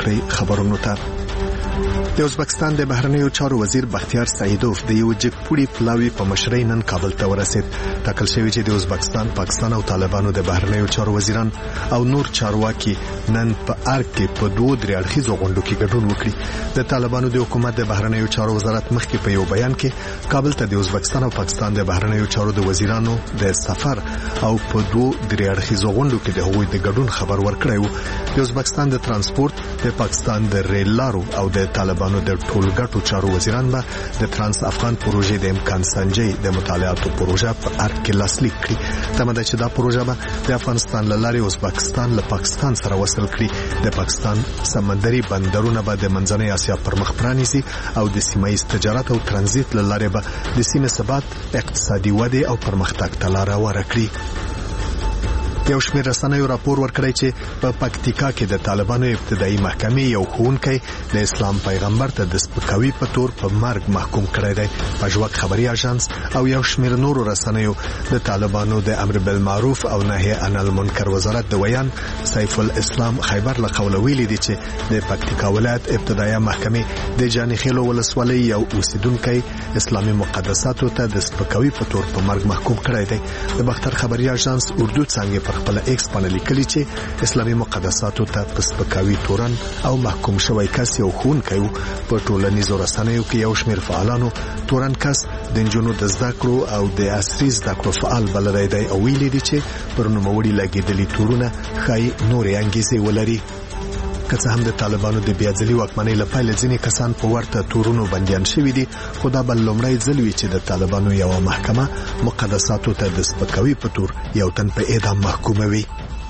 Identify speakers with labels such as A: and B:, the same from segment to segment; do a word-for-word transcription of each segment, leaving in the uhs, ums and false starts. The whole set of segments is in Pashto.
A: کړئ خبرونو ته. د ازبکستان د بهرنیو چارو وزیر بختیار سعیدوف د یو جګپوړي پلاوي په مشرۍ نن کابل ته ورسید. ټاکل شوی چې د ازبکستان، پاکستان او طالبانو د بهرنیو چارو وزیران او نور چارواکي نن په ارګ کې په دوه درې اړخیزو غونډو کې ګډون وکړي. د طالبانو د حکومت د بهرنیو چارو وزارت مخکې په یو بیان کې کابل ته د ازبکستان او پاکستان د بهرنیو چارو د وزیرانو د سفر او په دوه درې اړخیزو غونډو کې د هغوی د ګډون خبر ورکړی و. د ازبکستان د ترانسپورت، د پاکستان د ریل لارو او د طالبانو د ټولګټو چارو وزیران به د ترانس افغان پروژې د امکان سنجي د مطالعاتو پروژه په ارګ کې لاسلیک کړي. تمه ده چې دا پروژه به د افغانستان له لارې ازبکستان له پاکستان سره وصل کړي. د پاکستان سمندري بندرونه به د منځنۍ اسیا پر مخ پرانیزي او د سیمه‌ایز تجارت او ترانزیت له لارې به د سیمې ثبات، اقتصادي وده او پرمختګ ته لار هواره کړي. یو شمېر رسنیو راپور ورکړی چې په پکتیکا کې د طالبانو ابتدایي محکمې یو ښوونکی د اسلام پیغمبر ته د سپکاوي په تور په مرګ محکوم کړی دی. پژواک خبري اژانس او یو شمېر نورو رسنیو د طالبانو د امر بالمعروف او نهي عن المنکر وزارت د ویان سیف الاسلام خیبر له قوله ویلي دي چې د پکتیکا ولایت ابتدایي محکمې د جانخیلو ولسوالۍ یو اوسیدونکی اسلامي مقدساتو ته د سپکاوي په تور په مرګ محکوم کړی دی. د بختر خبري اژانس اردو څنګه پر خپل ایکس باندې لیکلي چې اسلامي مقدساتو ته په سپکاوي تورن او محکوم شوی کس یو ښوونکی و. په ټولنیزو رسنیو کې یو شمېر فعالانو تورن کس د نجونو د زده کړو او د عصري زده کړو فعال بللی دی او ویلي دي چې پر نوموړي لګېدلي تورونه ښایي نورې انګیزې ولري. که څه هم د طالبانو د بیا ځلي واکمنۍ له پیله ځینې کسان په ورته تورونو بندیان شوي دي، خو دا به لومړی ځل وي چې د طالبانو یوه محکمه مقدساتو ته د سپکاوي په تور یو تن په اعدام محکوموي.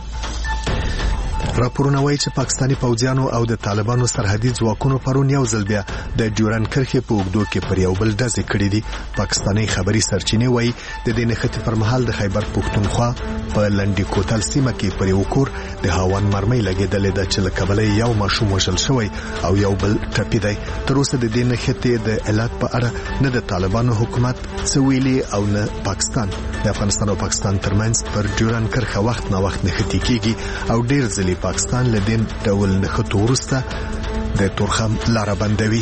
A: راپورونه وایي چې پاکستاني پوځیانو او د طالبانو سرحدي ځواکونو پرون یو ځل بیا د ډیورن کرښې په اوږدو کې پر یو بل ډزې کړې دي. پاکستاني خبري سرچینې وایي د دې نښتې پر مهال د خیبر پښتونخوا په لنډي کوتل سیمه کې پر یو کور د هاون مرمۍ لګېدلې ده چې له کبله یو ماشوم وژل شوی او یو بل ټپي دی. تر اوسه د دې نښتې د علت په اړه نه د طالبانو حکومت څه ویلي او نه پاکستان. د افغانستان او پاکستان ترمنځ پر ډیورن کرښه وخت نه وخت نښتې کیږي او ډیر ځلې پاکستان له دې ډول نښتو وروسته د تورخم لاره بندوي.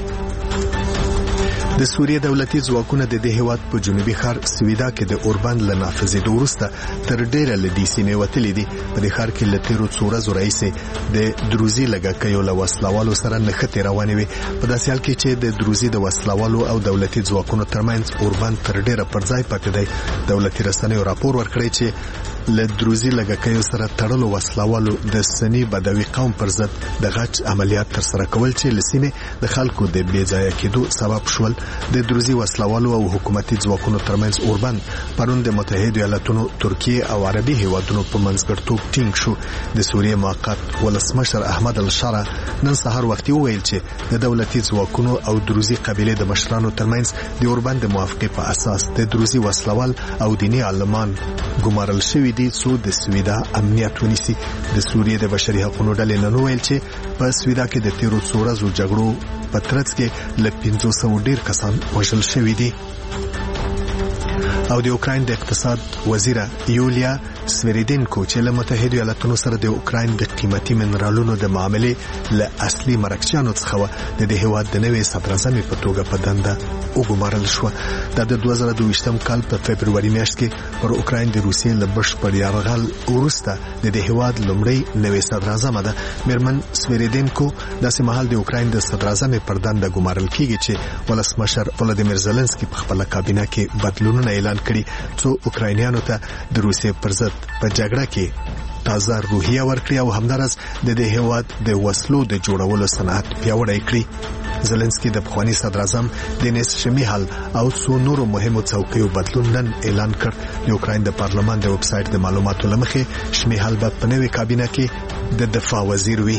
A: د سوریې دولتي ځواکونه د دې هیواد په جنوبي ښار سویدا کې د اوربند له نافذېدو وروسته تر ډیره له دې سیمې وتلي دي. په دې ښار کې له تیرو څو ورځو راهیسې د دروزي لږکیو له وسلوالو سره نښتې روانې وي. په داسې حال کې چې د دروزي د وسلوالو او دولتي ځواکونو ترمنځ اوربند تر ډیره پر ځای پاتې دی. دولتي رسنیو راپور ورکړی چې له دروزي لږکیو سره تړلو وسلوالو د سني بدوي قوم پر ضد د غچ عملیات ترسره کول چې له سیمې د خلکو د بې ځایه کېدو سبب شول. د دروزي وسلوالو او حکومتي ځواکونو ترمنځ اوربند پرون د متحده ایالاتونو، ترکیه او عربي هیوادونو په منځګړیتوب ټینګ شو. د سوریې موقت ولسمشر احمد الشارع نن سهار وختي وویل چې د دولتي ځواکونو او دروزي قبیلې د مشرانو ترمنځ د اوربند د موافقې په اساس د دروزي وسلوال او دیني عالمان ګمارل شوي دي څو د سویدا امنیت ونیسي. د سوریې د بشري حقوقو ډلې نن وویل چې په سویدا کې د تیرو څو ورځو جګړو په ترڅ کې له پنځو سوو ډیر کسان وژل شوي دي. او د اوکراین د اقتصاد وزیره یولیا سویریدینکو چې له متحده ایالاتونو سره د اوکراین د قیمتي منرالونو د معاملې له اصلي مرکچیانو څخه و د دې هیواد د نوې صدراعظم په توګه په دنده وګمارل شو. دا د دوه زره دوه ویشتم کال په فبروري میاشت کې پر اوکراین د روسیې له بشپړ یرغل وروسته د دې هیواد لومړی نوې صدراعظم ده. میرمن سویریدینکو داسې مهال د اوکراین د صدراعظم پر دنده ګمارل کیږي چې ولسمشر ولادیمیر زلنسکي په خپله کابینه کې بدلونونه اعلان کړي څو اوکراینیانو ته د روسیې پر ضد په جګړه کې تازه روحیه ورکړي او همدارس د دې هیواد د وسلو د جوړولو صنعت پیاوړی کړي. زلنسکي د پخواني صدراعظم دینیس شمیهال او څو نورو مهمو څوکیو بدلون نن اعلان کړ. د اوکراین د پارلمان د ویب سایټ د معلوماتو له مخې شمیهال به په نوې کابینه کې د دفاع وزیر وي.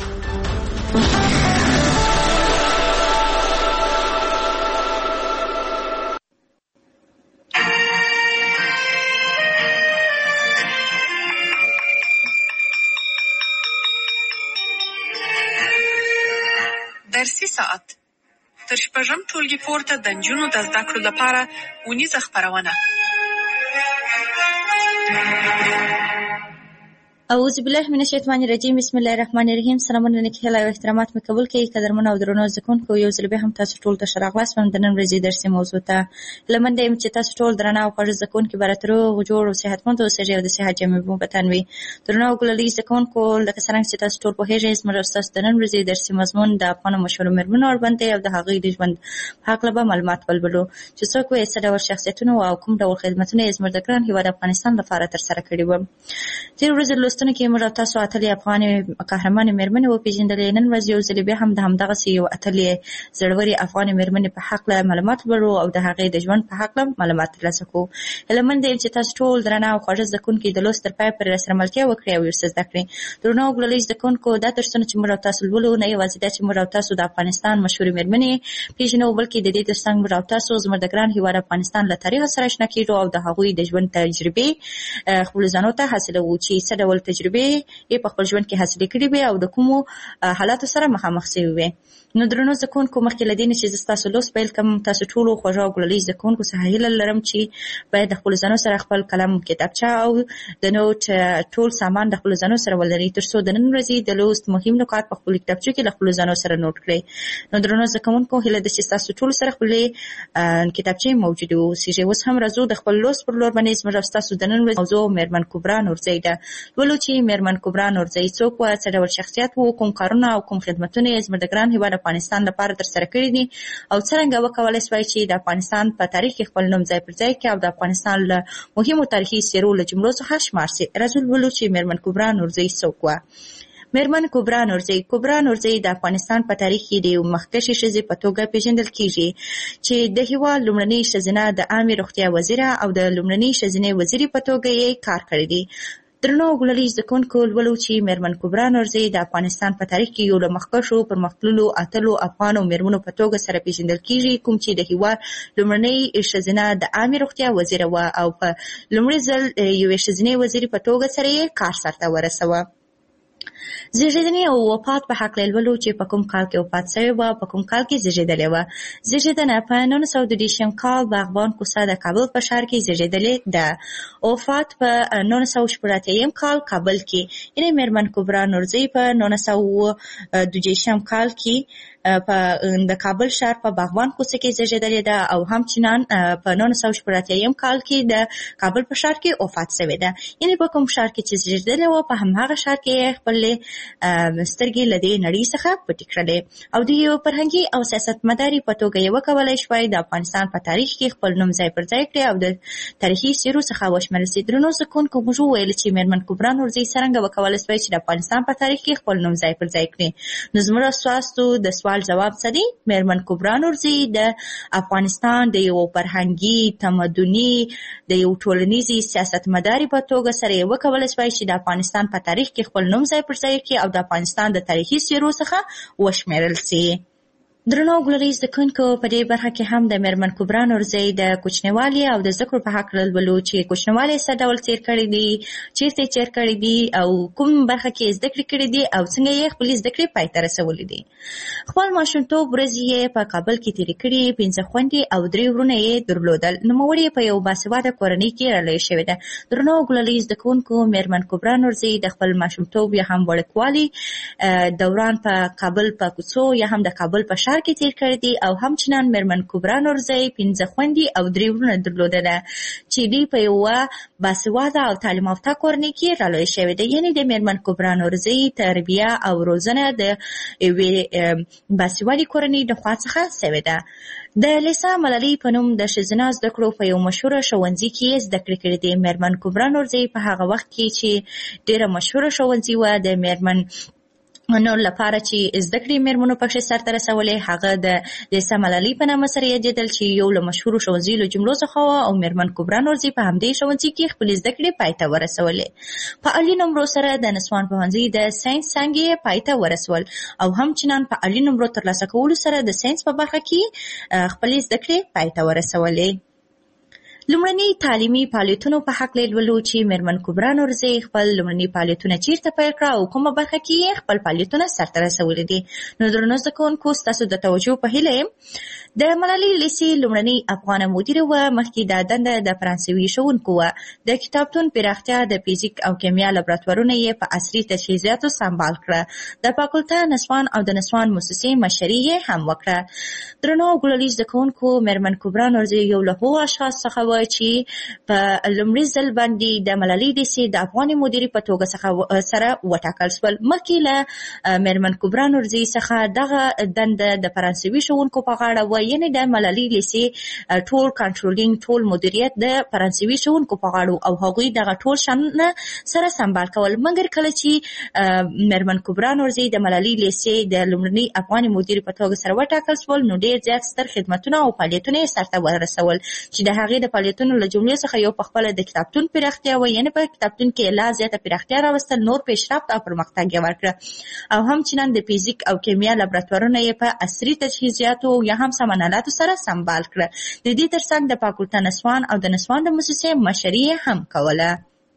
B: درسي ساعت تر شپږم ټولګي پورته د نجونو د زده کړو لپاره اونیزه خپرونه.
C: اعوذ بالله من الشیطان الرجیم بسم الله الرحمن الرحیم. سلامونه نیکه او احترامات مې قبول کړئ. قدرمن او درنو زدهکوونکو، یو ځل بیا هم تاسو ټول ته ښه راغلاست وم د نن ورځې درسي موضوع ته. هیله منده یم چې تاسو ټول درانه او خوږ زدهکوونکي به راته روغ جوړ او صحتمند اوسئ او د صحت جامې مو په تن وي. درنو او ګلالي زدهکوونکو، لکه څرنګه چې تاسو ټول پوهېږئ، زموږ او ستاسو د نن ورځې درسي مضمون د افغانو مشهورو مېرمنو اړوند دی او د هغوی د ژوند په هکله به معلومات ولولو چې څوک وې، څه ډول شخصیتونه او کوم ډول خدمتونه یې زموږ د ګران هېواد افغانستان لپاره ترسره کړي وو. تېرې ورځې لوستنو کې موږ او تاسو اتلې افغانې قهرمانې مېرمنې وپېژندلې. نن ورځ یو ځل بیا هم د همدغسې یو اتلې زړورې افغانې مېرمنې په هکله معلومات ولرو او د هغې د ژوند په هکله معلومات ترلاسه کړو. هیله منده یم چې تاسو ټول درانه او خوږه زدهکوونکي د لوست تر پایه پورې راسره ملتیا وکړئ او ورسره زده کړئ. درنو او ګلالي زدهکوونکو، دا درسونه چې موږ او تاسو لولو نه یوازې دا چې موږ او تاسو د افغانستان مشهورې مېرمنې پېژنو، بلکې د دې ترڅنګ موږ او تاسو زموږ د ګران هېواد افغانستان له تاریخ سره اشنا کېږو او د هغوی د ژوند تجربې خپلو ځانو ته حاصلوو چې څه ډول تجربې یې په خپل ژوند کې حاصلې کړي وي او د کومو حالاتو سره مخامخ شوي وي. نو درنو زدهکوونکو، مخکې له دې نه چې زه ستاسو لوست پیل کړم، تاسو ټولو خوږو او ګلالي زدهکوونکو څخه هیله لرم چې باید د خپلو ځانو سره خپل قلم، کتابچه او د نوټ ټول سامان د خپلو ځانو سره ولرئ، تر څو د نن ورځې د لوست مهم نکات په خپلو کتابچو کې له خپلو ځانو سره نوټ کړئ. نو درنو زدهکوونکو، هیله ده چې ستاسو ټولو سره خپلې کتابچې موجودې واوسېږي. اوس هم راځو د خپل لوست پر لور باندې. زموږ او ستاسو د نن ورځې موضوع مېرمن کبرا نورزۍ ده. لولو چې مېرمن کبرا نورزۍ څوک وه، څه ډول شخصیت و، کوم کارونه او کوم خدمتونه یې زموږ د ګران هېواد افغانستان لپاره ترسره کړي دي او څرنګه وکولی سوای چې د افغانستان په تاریخ کې خپل نوم ځای پر ځای کړي او د افغانستان له مهمو تاریخي څېرو له جملو څخه شمار سي. راځو لولو چې مېرمن کبرا نورزۍ څوک وه. مېرمن کبرا نورزۍ کبرا نورزۍ د افغانستان په تاریخ کې د یو مخکښې ښځې په توګه پېژندل کېږي چې د هېواد لومړنۍ ښځینه د عامې روغتیا وزیره او د لومړنۍ ښځینې وزیرې په توګه یې کار کړی دی. درنو ګلالي زدهکوونکو، لولو چې مېرمن کبرا نورزۍ د افغانستان په تاریخ کې یو له مخکښو پرمختللو اتلو افغانو مېرمنو په توګه سره پېژندل کېږي، کوم چې د هېواد لومړنۍ ښځینه د عامې روغتیا وزیره وه او په لومړي ځل یوې ښځینې وزیرې په توګه سره یې کار سرته ورسوه. زیږېدنې او وفات په هکله لولو چې په کوم کال کې وفات شوې وه، په کوم کال کې زیږېدلې وه. زیږېدنه په نولس سوه دېرشم کال باغبان کوڅه د کابل په ښار کې زیږېدلې ده. وفات په نولس سوه شپږ اتیا کال کابل کې، یعنې مېرمن کبرا نورزۍ په نولس سوه دوه دېرشم کال کې په د کابل ښار په باغبان کوڅه کې زیږېدلې ده او همچنان په نولس سوه شپږ اتیا کال کې د کابل په ښار کې وفات شوې ده. یعنې په کوم ښار کې چې زیږېدلې وه، په همهغه ښار کې خپلې سترګې له دې نړۍ څخه پټې کړلې او د یو فرهنګي او سیاستمدارې په توګه یې وکولی شوای د افغانستان په تاریخ کې خپل نوم ځای پر ځای کړي او د تاریخي څېرو څخه وشمېرل سي. درنو زدهکوونکو، موږ وویل چې مېرمن کبرا نورزۍ څرنګه وکولی سوای چې د افغانستان په تاریخ کې خپل نوم ځای پر ځای کړي. نو زموږ ستاسو د سوال جواب څه دی؟ مېرمن کبرا نورزۍ د افغانستان د یو فرهنګي، تمدني، د یو ټولنیزې سیاستمدارې په توګه سره یې وکولی سوای چې د افغانستان په تاریخ کې خپل نوم ځای پر ځای کړي او د افغانستان د تاریخي څېرو څخه وشمېرل سي. درنو ګلالي زدهکوونکو، په دې برخه کې هم د مېرمن کبرا نورزۍ د کوچنیوالي او د زده کړو په هکله لولو چې کوچنیوالی څه ډول تېر کړی دی، چېرته یې تېر کړی دی او کوم برخه کې یې زده کړې کړې دي او څنګه یې خپلې زده کړې پای ته رسولې دي. خپل ماشومتوب ورځې یې په کابل کې تېرې کړې. پنځه خویندې او درې وروڼه یې درلودل. نوموړې یې په یو باسواده کورنۍ کې رالویه شوې ده. درنو ګلالي زدهکوونکو، مېرمن کبرا نورزۍ د خپل ماشومتوب یا هم وړکوالي دوران په کابل په کوڅو یا هم د کابل په ښار کې تیر کړی دي او همچنان مېرمن کبرا نورزۍ پنځه خویندې او درې وروڼه درلودله چې دوی په یوه باسواده او تعلیم یافته کورنۍ کې رالویه شوې ده. یعنې د مېرمن کبرا نورزۍ تربیه او روزنه د یوې باسوادې کورنۍ د خوا څخه شوې ده. د لیسا ملالۍ په نوم د ښځینه زده کړو په یو مشهوره ښوونځي کې یې زده کړې کړې دي. مېرمن کبرا نورزۍ په هغه وخت کې چې ډېره مشهوره ښوونځي وه د مېرمن نو لپاره چې زده کړې مېرمنو پکښې سرته رسولې، هغه د لیسا ملالۍ په نامه سره یادېدل چې یو له مشهورو ښوونځیو له جملو څخه وه او مېرمن کبرا نورزۍ په همدې ښوونځي کې خپلې زده کړې پای ته ورسولې. په عالي نمرو سره د نسوان پوهنځي د ساینس څانګې یې پای ته ورسول او همچنان په عالي نمرو ترلاسه کولو سره د ساینس په برخه کې خپلې زده کړې پای ته ورسولې. لومړني تعلیمي فعالیتونو په حق لولو چې میرمن کبرا نورزي خپل لومړني فعالیتونه چیرته پیل کړه او کومه برخه کې خپل فعالیتونه سرته رسولي دي. نو درنو زده کوونکو ستاسو د توجه په هیله د ملالۍ لیسې لومړنۍ افغانه مدیره وه، مخکې دا دنده د فرانسوي ښوونکو وه. د کتابتون پراختیا د فزیک او کیمیا لابراتوارونه یې په عصري تجهیزاتو سمبال کړه. د فاکولته نسوان او د نسوان موسسې مشري یې هم وکړه. درنو ګلالي زده کوونکو، میرمن کبرا نورزي یو له هغو اشخاص څخه وه چې په لومړي ځل باندې د ملالۍ لیسې د افغاني مدیرې په توګه څخه سره وټاکل شول. مخکې له میرمن کبرا نورزي څخه دغه دنده د فرانسوي ښوونکو په غاړه وه، یعنې د ملالۍ لیسې ټول کنټرولینګ، ټول مدیریت د فرانسوي ښوونکو په غاړه او هغوی دغه ټول شانونه سره سمبال کول. مګر کله چې میرمن کبرا نورزي د ملالۍ لیسې د لومړنۍ افغاني مدیرې په توګه سره وټاکل شول، نو ډېر زیات ستر خدمتونه او فعالیتونه یې سرته ورسول چې د هغې د فعالیتونو له جملې څخه یو پخپله د کتابتون پراختیا وه، یعنې په کتابتون کې لا زیاته پراختیا راوستل، نور پیشرفت او پرمختګ یې ورکړه. او همچنان د فزیک او کیمیا لابراتوارونه یې په عصري تجهیزاتو یا هم سامانالاتو سره سمبال کړه. د دې ترڅنګ د فاکولته نسوان او د نسوان د موسسې مشري هم کوله.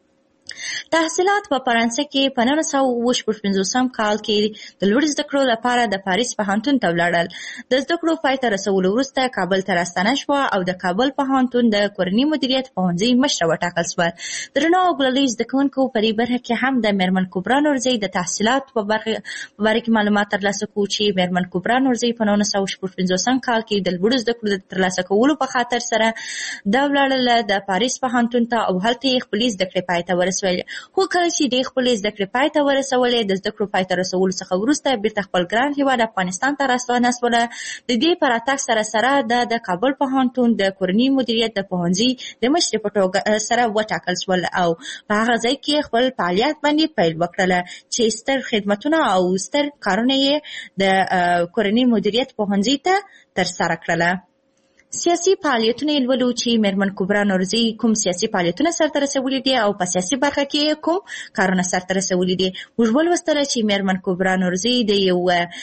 C: تحصیلات په فرانسه کې په نولس سوه اوه شپږ پنځوسم کال کې د لوړ زده کړو لپاره د پاریس پوهنتون ته ولاړل. د زده کړو پای ته رسولو وروسته کابل ته راستنه شوه او د کابل پوهنتون د کورني مدیریت پوهنځي مشره وټاکل شوه. درنو ګلالي زده کوونکو، په دې برخه کې هم د میرمن کبرا نورزي د تحصیلاتو په باره کې معلومات ترلاسه کړو چې میرمن کبرا نورزي په نولس سوه شپږ پنځوسم کال کې د لوړو زده کړو د ترلاسه کولو په خاطر سره دا ولاړله د پاریس پوهنتون ته او هلته یې خپلې زده کړې پای ته ورسولې. خو کله چې دې خپلې زده کړې پای ته ورسولې، د زده کړو پای ته رسولو څخه وروسته بیرته خپل ګران هېواد افغانستان ته راستنه شوله. د دې په راتګ سره سره د د کابل پوهنتون د کورني مدیریت د پوهنځي د مشرې په توګه سره وټاکل شول او په هغه ځای کې خپل فعالیت باندې پیل وکړله چې ستر خدمتونه او ستر کارونه یې د کورني مدیریت پوهنځي ته ترسره کړله. سیاسي فعالیتونه یې لولو چې میرمن کبرا نورزي کوم سیاسي فعالیتونه سرته رسولي دي او په سیاسي برخه کې کوم کارونه سرته رسولي دي. موږ ولوستله چې میرمن کبرا نورزي د یو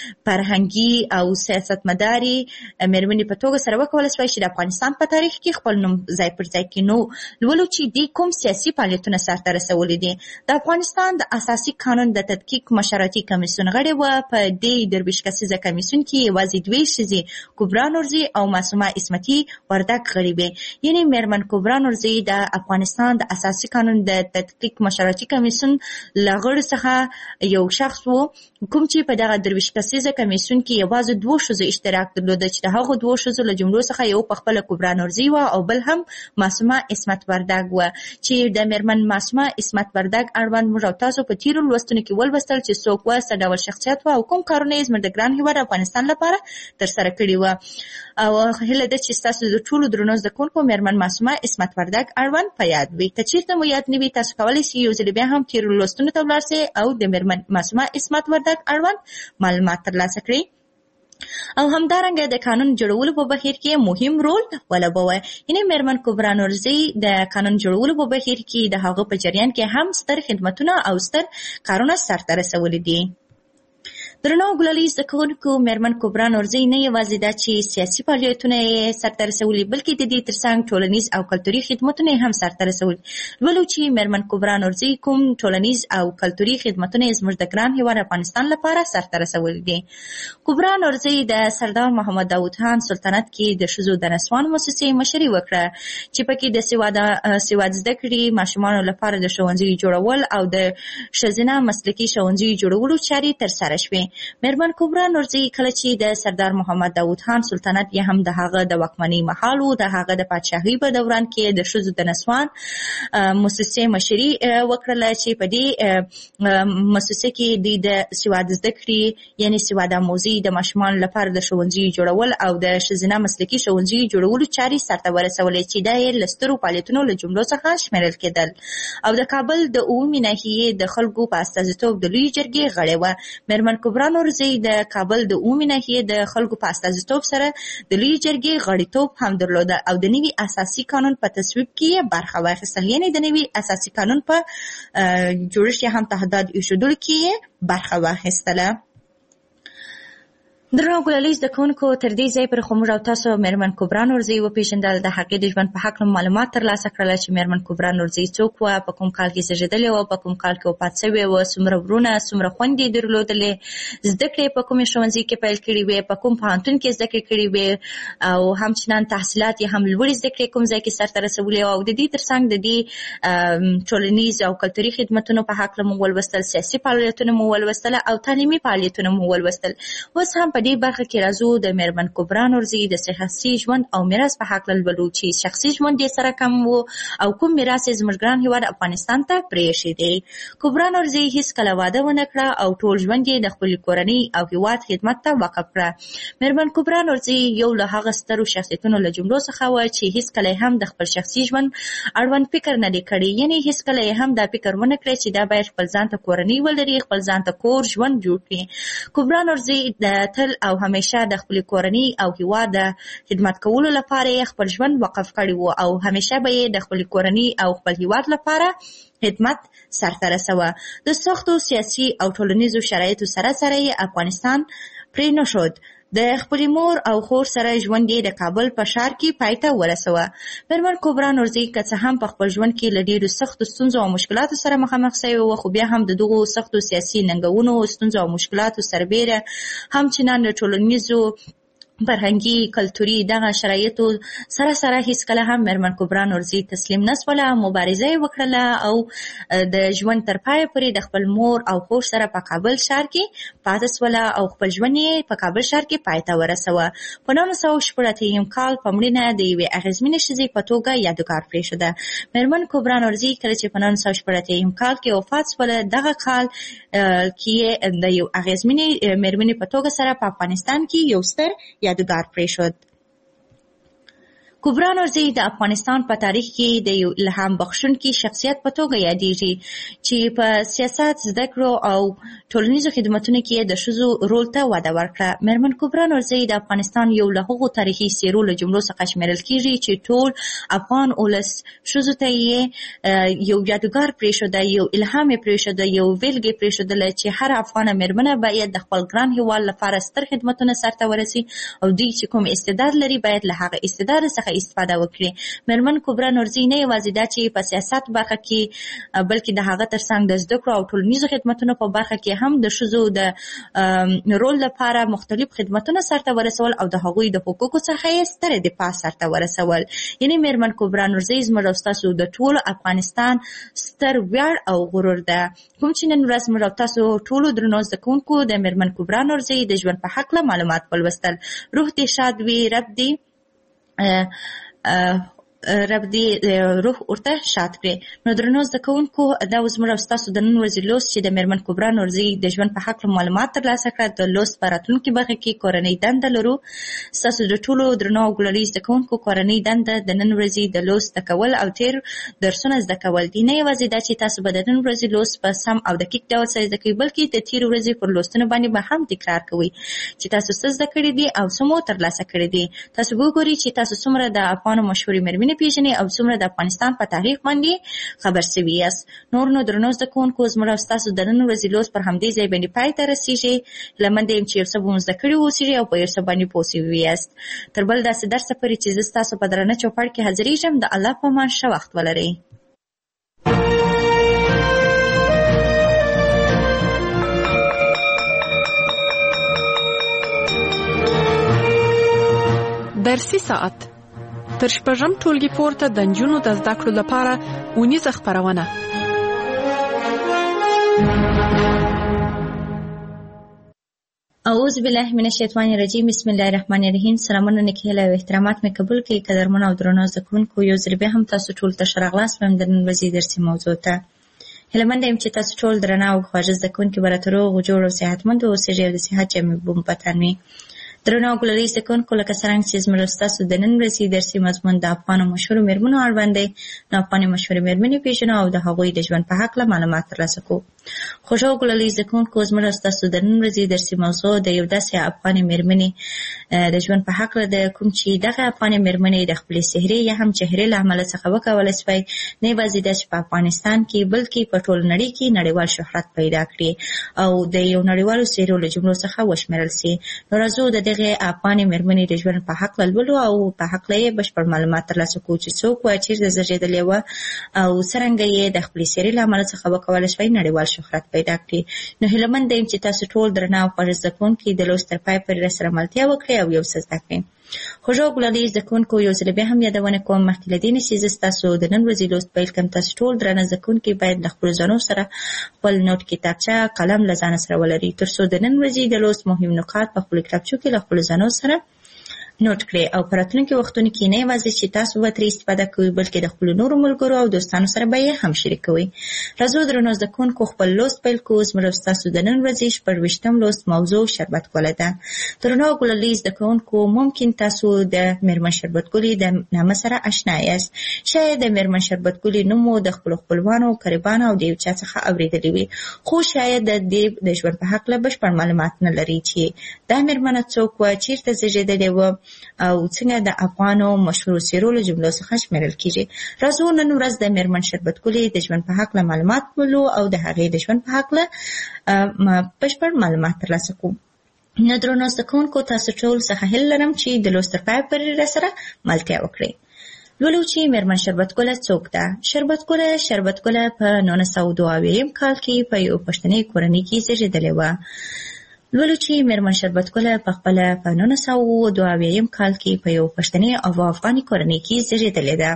C: فرهنګي او سیاستمداري میرمنې په توګه سره وکولی شوای چې د افغانستان په تاریخ کې خپل نوم ځای پر ځای کړي. نو لولو چې دوی کوم سیاسي فعالیتونه سرته رسولي دي. د افغانستان د اساسي قانون د تدقیق مشورتي کمیسیون غړې وه. په دې درویش کسیزه کمیسیون کې یوازې دوې ښځې، کبرا نورزي او معصومه اسمت وردک غړي وي. یعنې میرمن کبرا نورزي د افغانستان د اساسي قانون د تدقیق مشورتي کمیسیون له غړو څخه یو شخص و، کوم چې په دغه درویش کسیزه کمیسیون کې یوازې دوه ښځو اشتراک درلوده چې د هغو دوه ښځو له جملو څخه یو پخپله کبرا نورزي وه او بل هم معصومه اسمت وردک وه. چې د میرمن معصومه اسمت وردک اړوند موږ او تاسو په تیرو لوستونو کې ولوستل چې څوک وه، څه ډول شخصیت وه او کوم کارونه یې زموږ د ګران هېواد افغانستان لپاره ترسره کړي وه. او هیله ده چې ستاسو د ټولو درنو زده کوونکو میرمن معصومه اسمت وردک اړوند په یاد وي. که چېرته مو یاد نه وي، تاسو کولی شئ یو ځل بیا هم تیرو لوستونو ته ولاړ شئ او د میرمن معصومه اسمت وردک اړوند معلومات ترلاسه کړئ. او همدارنګه د قانون جوړولو په بهیر کې مهم رول ولوبوي. یعنې میرمن کبرا نورزي د قانون جوړولو په بهیر کې د هغه په جریان کې هم ستر خدمتونه او ستر کارونه سرته رسولي دي. درنو ګلالي زده کوونکو، میرمن کبرا نورزي نه یوازې دا چې سیاسي فعالیتونه یې سرته رسولي، بلکې د دې ترڅنګ ټولنیز او کلتوري خدمتونه یې هم سرته رسولي. لولو چې میرمن کبرا نورزي کوم ټولنیز او کلتوري خدمتونه یې زموږ د ګران هېواد افغانستان لپاره سرته رسولي دي. کبرا نورزي د سردار محمد داود خان سلطنت کې د ښځو د نسوان موسسې مشري وکړه چې پکې د سواد سواد زده کړې ماشومانو لپاره د ښوونځیو جوړول او د ښځینه مسلکي ښوونځیو جوړولو چارې ترسره شوې. میرمن کبرا نورزي کله چې د سردار محمد داود خان سلطنت یا هم د هغه د واکمنۍ مهال و، د هغه د پادشاهۍ په دوران کې د ښځو د نسوان موسسې مشري وکړله چې په دې موسسې کې دوی د سواد زده کړې یعنې سواد آموزي د ماشومانو لپاره د ښوونځیو جوړول او د ښځینه مسلکي ښوونځیو جوړولو چارې سرته ورسولې چې دا یې له سترو فعالیتونو له جملو څخه شمیرل کېدل. او د کابل د اوومې ناحیې د خلکو په استازیتوب د لویې جرګې غړې وه. میرمن کبرا نورزي د کابل د اوومې ناحیې د خلکو په استازیتوب سره د لویې جرګې غړیتوب هم درلوده او د نوي اساسي قانون په تصویب کې یې برخه واخیستل. یعنې د نوي اساسي قانون په جوړښت یا هم تهدید ایښودلو کې یې برخه واخیستله. درنو ګلالي زده کوونکو تر دې ځای پر خو موږ او تاسو میرمن کبرا نورزي وپېژندل، د هغې د ژوند په هکله معلومات ترلاسه کړل چې میرمن کبرا نورزي څوک وه، په کوم کال کې زېږېدلې وه، په کوم کال کې وفات شوې وه، څومره ورونه څومره خویندې یې درلودلې، زده کړې په کومې ښوونځي کې پیل کړي وې، په کوم پوهنتون کې زده کړې کړي وې، او همچنان تحصیلات یې هم لوړې زده کړې کوم ځای کې سرته رسولې وه، او د دې ترڅنګ د دې ټولنیز او کلتوري خدمتونو په هکله مو ولوستل، سیاسي فعالیتونه مو ولوستل او تعلیمي فعالیتونه مو ولوستل. اوس هم په دې برخه کې راځو د میرمن کبرا نورزي د شخصي ژوند او میراث په هکله لولو چې شخصي ژوند یې سره کم و او کوم میراث یې زموږ ګران هېواد افغانستان ته پرېښی دی. کبرا نورزي هېڅکله واده ونه کړه او ټول ژوند یې د خپلې کورنۍ او هېواد خدمت ته وقف کړه. میرمن کبرا نورزي یو له هغه سترو شخصیتونو له جملو څخه وه چې هېڅکله هم د خپل شخصي ژوند اړوند فکر نه دی کړی، یعنې هېڅکله یې هم دا فکر ونه کړی چې دا باید خپل ځان ته کورنۍ ولري، خپل ځان ته کور ژوند جوړ کړي. کبرا نورزي د تل او همیشه د خپلې کورنۍ او هېواد د خدمت کولو لپاره یې خپل ژوند وقف کړی و او همیشه به یې د خپلې کورنۍ او خپل هېواد لپاره خدمت سرته رسوه. د سختو سیاسي او ټولنیزو شرایطو سره سره یې افغانستان پرې نه شود. د خپلې مور او خور سره ژوند یې د کابل په ښار کې پای ته ورسوه. میرمن کبرا نورزي که څه هم په خپل ژوند کې له ډېرو سختو ستونزو او مشکلاتو سره مخامخ شوې وه، خو بیا هم د دغو سختو سیاسي ننګونو، ستونزو او مشکلاتو سربیره همچنان د ټولنیزو فرهنګي کلتوري دغه شرایطو سره سره هېڅکله هم میرمن کبرا نورزي تسلیم نه شوله، مبارزه یې وکړله او د ژوند تر پایه پورې د خپل مور او خور سره په کابل ښار کې پاتې شوله او خپل ژوند یې په کابل ښار کې پای ته ورسوه. په نولس سوه شپږ اتیا کال په مړینه د یوې اغېزمنې ښځې په توګه یادګار پرېښوده. میرمن کبرا نورزي کله چې په نولس سوه شپږ اتیا کال کې وفات شوله، دغه کال کې د یو اغېزمنې میرمنې په توګه سره په افغانستان کې یو ستر یادګار پرېښود. کبرا نورزي د افغانستان په تاریخ کې د یو الهام بخښونکي شخصیت په توګه یادېږي چې په سیاست، زده کړو او ټولنیزو خدمتونو کې د ښځو رول ته وده ورکړه. میرمن کبرا نورزي د افغانستان یو له هغو تاریخي څېرو له جملو څخه شمېرل کېږي چې ټول افغان ولس ښځو ته یې یو یادګار پرېښوده، یو الهام یې پرېښوده، یو بېلګې پرېښودله چې هره افغانه میرمنه باید د خپل ګران هېواد لپاره ستر خدمتونه سرته ورسي او دوی چې کوم استعداد لري باید له هغه استعداد څخه استفاده وکړي. میرمن کبرا نورزي نه یوازې دا چې په سیاست برخه کې بلکې د هغه ترڅنګ د زده کړو او ټولنیزو خدمتونو په برخه کې هم د ښځو د رول لپاره مختلف خدمتونه سرته ورسول او د هغوی د حقوقو څخه یې ستره دفاع سرته ورسول. یعنې میرمن کبرا نورزي زموږ او ستاسو د ټولو افغانستان ستر ویاړ او غرور ده. کوم چې نن ورځ موږ او تاسو ټولو درنو زده کوونکو د میرمن کبرا نورزي د ژوند په هکله معلومات ولوستل. روح دې شاد وي، رب دې رب دې روح ورته شاد کړي. نو درنو زده کوونکو، دا اوس موږ او ستاسو د نن ورځې لوست چې د میرمن کبرا نورزي د ژوند په هکله معلومات ترلاسه کړه. د لوست په راتلونکي برخه کې کورنۍ دنده لرو. ستاسو د ټولو درنو او ګلالي زده کوونکو کورنۍ دنده د نن ورځې د لوست زده کول او تېر درسونه زده کول دي. نه یوازې دا چې تاسو به د نن ورځې لوست په سم او دقیق ډول سره زده کوئ، بلکې د تېرې ورځې پر لوستونو باندې به هم تکرار کوئ چې تاسو څه زده کړي دي او څه مو ترلاسه کړي دي. تاسو به وګورئ چې تاسو څومره د افغانو مشهورې میرمنې پېژنئ او څومره د افغانستان په تاریخ باندې خبر سوي یاست. نور نو درنو زده کوونکو، زموږ او ستاسو د نن ورځې لوست پر همدې ځای باندې پای ته رسېږي. هیله منده یم چې یو څه به مو زده کړي واوسېږئ او په یو څه باندې پوه سوي یاست. تر بل داسې درسه پورې چې زه ستاسو په درانه چوپړ کې حاضرېږم، د الله په امان ښه وخت ولرئ.
B: درسي ساعت تر شپږم ټولګي پورته د نجونو د زده کړو لپاره اونیزه خپرونه.
C: اعوذ بالله من الشیطان الرجیم، بسم الله الرحمن الرحیم. سلامونه، نیکې هیلې او احترامات مې قبول کړئ. قدرمن او درنو زده کوونکو، یو ځل بیا هم تاسو ټول ته ښه راغلاست وایم د نن ورځې درسي موضوع ته. هیله منده یم چې تاسو ټول درنه او خواږه زده کوونکي به راته روغ، جوړ او صحتمند واوسېږئ او د صحت جامې به مو په تن وي. درنو ګلالي زده‌کوونکو، لکه څرنګه چې زموږ ستاسو د نن ورځې درسي مضمون د افغانو مشهورو مېرمنو اړوند دی، نو افغاني مشهورې مېرمنې پېژنو او د هغوی د ژوند په هکله معلومات ترلاسه کوو. خوږو ګلالي زده‌کوونکو، زموږ ستاسو د نن ورځې درسي موضوع د یو داسې افغاني مېرمنې د ژوند په هکله ده، کوم چې دغه افغاني مېرمنې د خپلې سحري یا هم چهرې له امله څخه وکولی شوی نه یوازې دا چې په افغانستان کې بلکې په ټوله نړۍ کې نړیوال شهرت پیدا کړي او د یو نړیوالو څېرو له جملو څخه وشمېرل سي. نو راځو د دغې افغاني مېرمنې د ژوند په هکله لولو او په هکله یې بشپړ معلومات ترلاسه کوو چې څوک وه، چېرته زېږېدلې وه او څرنګه یې د خپلې سحري له امله څخه وکولی شوی نړیوال شهرت پیدا کړي. نو هیله مند یم چې تاسو ټول درنه او خوږ زده کوونکي د لوست تر پای پورې راسره ملتیا وکړئ او یو څه زده کړئ. خوږو ګلالي زده کوونکو، یو ځل بیا هم یادونه کوم مخکې له دې نه چې زه ستاسو د نن ورځې لوست پیل کړم، تاسو ټول درنه زده کوونکي باید له خپلو ځانو سره خپل نوټ کتابچه قلم له ځانه سره ولرئ، تر څو د نن ورځې د لوست مهم نکات په خپلو کتابچو کې له خپلو ځانو سره نوٹ کړئ او په راتلونکي وختونو کې نه یوازې چې تاسو به ترې استفاده کوئ بلکې د خپلو نورو ملګرو او دوستانو سره به یې هم شریکوئ. راځو درنو زده کوونکو خپل لوست پیل کړو. زموږ ستاسو د نن ورځې شپږویشتم لوست موضوع شربت ګله ده. درنو ګلالي زده کوونکو، ممکن تاسو د میرمن شربت ګلې د نامه سره اشنا یاست. شاید د میرمن شربت ګلې نوم مو د خپلو خپلوانو، قریبانو او د یو چا څخه اورېدلی وي، خو شاید د دې د ژوند په هکله بشپړ معلومات نه لري چې دا میرمنه څوک وه، چېرته زېږېدلې وه او څنګه د افغانو مشهورو څېرو له جملو څخه شمېرل کېږي. راځو نن ورځ د میرمن شربت ګلې د ژوند په هکله معلومات ولولو او د هغې د ژوند په هکله بشپړ معلومات ترلاسه کوو. نو درنو زده کوونکو، تاسو ټول څخه هیله لرم چې د لوست تر پایه پورې راسره ملتیا وکړئ. لولو چې میرمن شربت ګله څوک ده. شربت ګله شربت ګله په نولس سوه دوه اویایم کال کې په یو پښتني کورنۍ کې زېږېدلې وه. لولو چې میرمن شربت ګله په خپله په نولس سوه دوه اویایم کال کې په یو پښتني او افغاني کورنۍ کې زېږېدلې ده.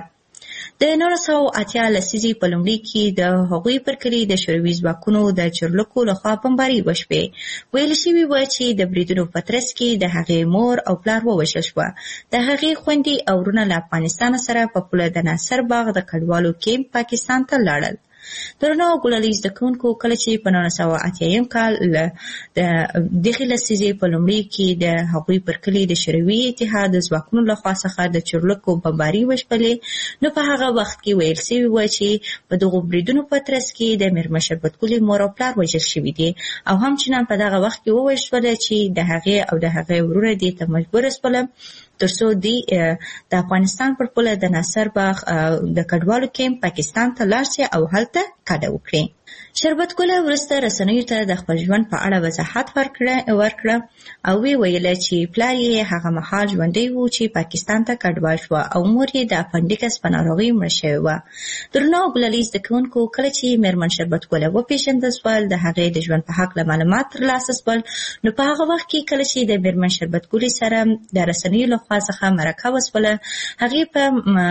C: د نولس سوه اتیا لسیزې په لومړي کې د هغوی پر کلي د شوروي ځواکونو د چورلکو لخوا بمباري وشوې. ویل شوي وه چې د بریدونو په ترڅ کې د هغې مور او پلار ووژل شوه. د هغې خویندې او وروڼه له افغانستان سره په پوله د ناصر باغ د کډوالو کیمپ پاکستان ته لاړل. درنو ګلالي زده کوونکو، کله چې په نولس سوه اتیایم کال د دغې لسیزې په لومړي کې د هغوی پر کلي د شوروي اتحاد د ځواکونو لخوا څخه د چورلکو بمباري وشپلې، نو په هغه وخت کې ویل شوي وه چې په دغو بریدونو په ترڅ کې د میرمن شربت ګلې مور او پلار وژل شوي دي او همچنان په دغه وخت کې وویل شوله چې د هغې او د هغې وروڼه دې ته مجبوره شوله تر څو دوی د افغانستان پر پوله د ناصر باغ د کډوالو کیمپ پاکستان ته لاړ شي او هلته کډه وکړي. شربت ګله وروسته رسنیو ته د خپل ژوند په اړه وضاحت ورکړه او وی ویله چې پلار یې هغه مهال ژوندی و چې پاکستان ته کډوال شوه او مور یې د اپنډکس په ناروغۍ مړه شوې وه. درنو ګلالي زده کوونکو، کله چې میرمن شربت ګله وپېژندل شول، د هغې د ژوند په هکله معلومات ترلاسه شول، نو په هغه وخت کې کله چې د میرمن شربت ګلې سره د رسنیو لخوا څخه مرکه وشوله، هغې په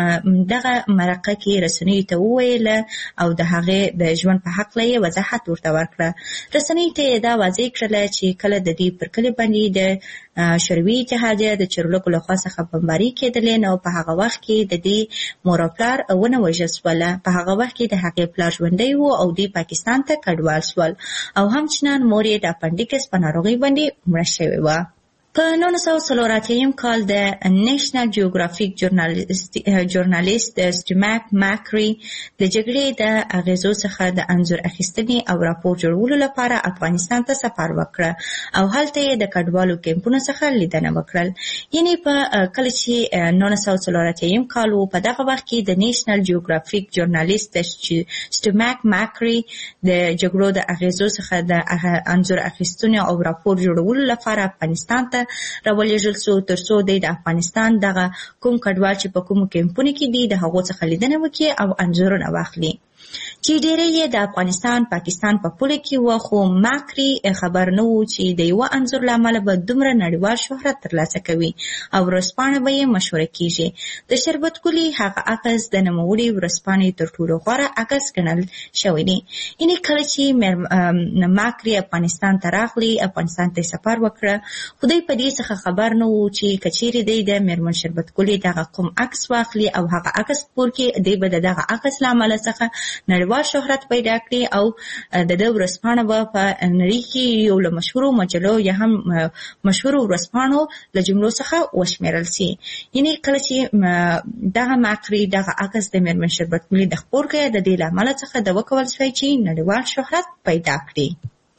C: دغه مرکه کې رسنیو ته وویله او د هغې د ژوند په هکله یې وضاحت ورته ورکړه. رسنیو ته یې دا واضح کړله چې کله د دې پر کلي باندې د شوروي اتحادیه د چورلکو لخوا څخه بمباري کېدلې، نو په هغه وخت کې د دې مور او پلار ونه وژل شوله. په هغه وخت کې د هغې پلار ژوندی و او دوی پاکستان ته کډوال شول او همچنان مور یې د اپنډکس په ناروغۍ باندې مړه شوې وه. په نولس سوه څلور اتیایم کال د نیشنل جیوګرافیک ژورنالیست سټیماک ماکري د جګړې د اغیزو څخه د انځور اخیستنې او راپور جوړولو لپاره افغانستان ته سفر وکړه او هلته یې د کډوالو کیمپونو څخه لیدنه وکړل. یعنې په کله چې نولس سوه څلور اتیایم کال و، په دغه وخت کې د نیشنل جیوګرافیک ژورنالیست سټیماک ماکري د جګړو د اغیزو څخه د انځور اخیستنې او راپور جوړولو لپاره افغانستان ته راولېږل شو تر څو دی د افغانستان دغه کوم کډوال چې په کومو کیمپونو کې دي د هغو څخه لیدنه وکړي او انځورونه واخلي. چې ډېری یې د افغانستان پاکستان په پوله کې وه، خو ماکري خبر نه و چې د یوه انځور له امله به دومره نړیوال شهرت ترلاسه کوي او ورځپاڼه به یې مشهوره کېږي. د شربت ګلې هغه عکس د نوموړې ورځپاڼې تر ټولو غوره عکس ګڼل شوی دی. یعنې کله چې ماکري افغانستان ته راغلی، افغانستان ته سفر وکړه، خو دوی په دې څخه خبر نه و چې که چیرې دی د میرمن شربت ګلې دغه کوم عکس واخلي او هغه عکس پور کې دی به د دغه عکس له امله څخه نړیوال نړیوال شهرت پیدا کړي او د د ورځپاڼه به په نړۍ کې یو له مشهورو مجلو یا هم مشهورو ورځپاڼو له جملو څخه وشمیرل سي. یعنی کله چې دغه ماکري دغه عکس د میرمن شربت ګلي د خپور کې د دې لامل څخه د وکول شوی چې نړیوال شهرت پیدا کړي.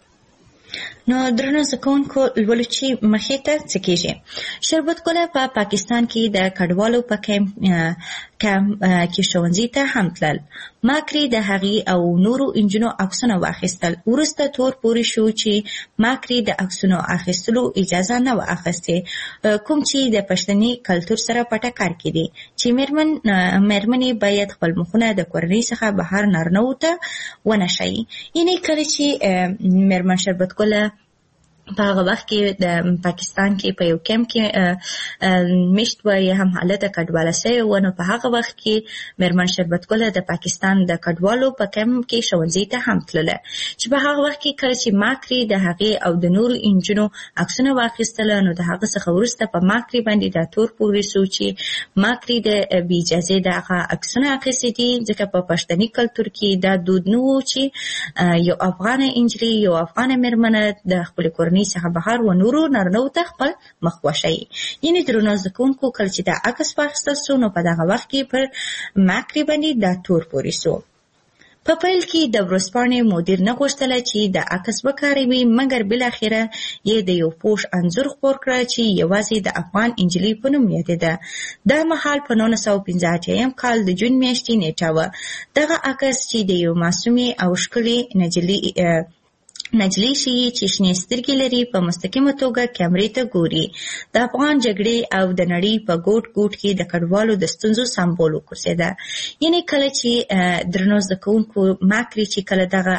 C: نو درنو زکونکو لولو چې مخې ته څه کېږي. شربت ګله په پاکستان کې د کډوالو په کیمپ کیمپ کې ښوونځي ته هم تلل. ماکري د هغې او نورو انجونو عکسونه واخیستل. وروسته تور پورې شو چې ماکري د عکسونو اخیستلو اجازه نه وه اخیستې، کوم چې د پښتني کلتور سره په ټکر کې دي چې میرمن میرمنې باید خپل مخونه د کورنۍ څخه بهر نارنوته ونه ښیي. یعنې کله چې میرمن شربت ګله په هغه وخت کې د پاکستان کې په یو کیمپ کې میشت و یا هم حالت کډواله سوی و، نو په هغه وخت کې میرمن شربت ګله د پاکستان د کډوالو په کیمپ کې ښوونځي ته هم تلله چې په هغه وخت کې کله چې ماکري د هغې او د نورو انجونو عکسونه واخیستله، نو د هغه څخه وروسته په ماکري باندې دا تور پورې شو چې ماکري د بې اجازې دغه عکسونه اخیستي دي، ځکه په پښتني کلتور کې دا دود نه و چې یو افغانه انجلۍ یو افغانه میرمنه د خپلې کورنۍ څخه بهر و نورو نارینه‌وو ته خپل مخ وښیي. یعنې درنو زده کوونکو کله چې دا عکس واخیستل سو، نو په دغه وخت کې پر ماکري باندې دا تور پورې سو. په پیل کې د ورځپاڼې مدیر نه غوښتله چې د عکس وکاروي، مګر بالاخره یې د یو پوش انځور خپور کړ چې یوازې د افغان انجلۍ په نوم یادېده. دا مهال په نولس سوه پنځه اتیا کال د جون میاشتې نیټه وه. دغه عکس چې د یو معصومې او ښکلې نجلۍ نجلۍ ښیي چې شنې سترګې لري، په مستقیمه توګه کیمرې ته ګوري. د افغان جګړې او د نړۍ په ګوټ ګوټ کې د کډوالو د ستونزو سمبول وګرځېده. یعنې کله چې درنو زده کوونکو ماکري چې کله دغه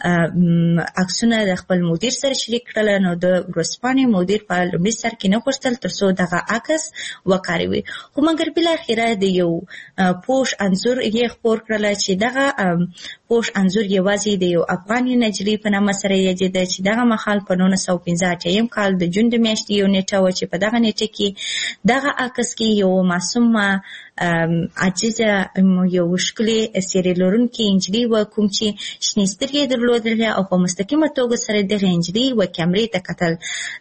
C: عکسونه د خپل مدیر سره شریک کړل، نو د ورځپاڼې مدیر په لومړي سر کې نه غوښتل تر څو دغه عکس وکاروي، خو مګر بالاخره د یو پوش انځور یې خپور کړل چې دغه پوش انځور یوازې د یو افغاني نجلۍ په نامه سره یادېده چې دغه مهال په نولس سوه پنځه اتیا کال د جون د میاشتې یو نیټه وه چې په دغه نیټه کې دغه عکس کې یو معصومه عاجزه یو ښکلې څېرې لرونکې نجلۍ وه، کوم چې شنې سترګې یې درلودلې او په مستقیمه توګه سره دغې نجلۍ و کیمرې ته کتل.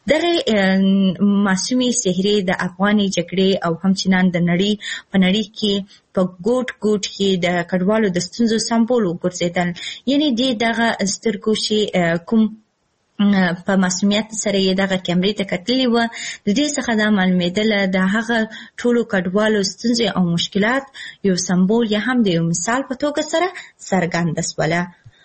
C: دغې معصومې څهرې د افغاني جګړې او همچنان د نړۍ په نړۍ کې په ګوټ ګوټ کې د کډوالو د ستونزو سمبول وګرځېدل. یعنې دې دغه سترګو چې کوم په معصومیت سره یې دغه کیمرې ته کتلې وه، د دې څخه دا معلومېدله د هغه ټولو کډوالو ستونزې او مشکلات یو سمبول یا هم د یو مثال په توګه سره څرګنده سوله.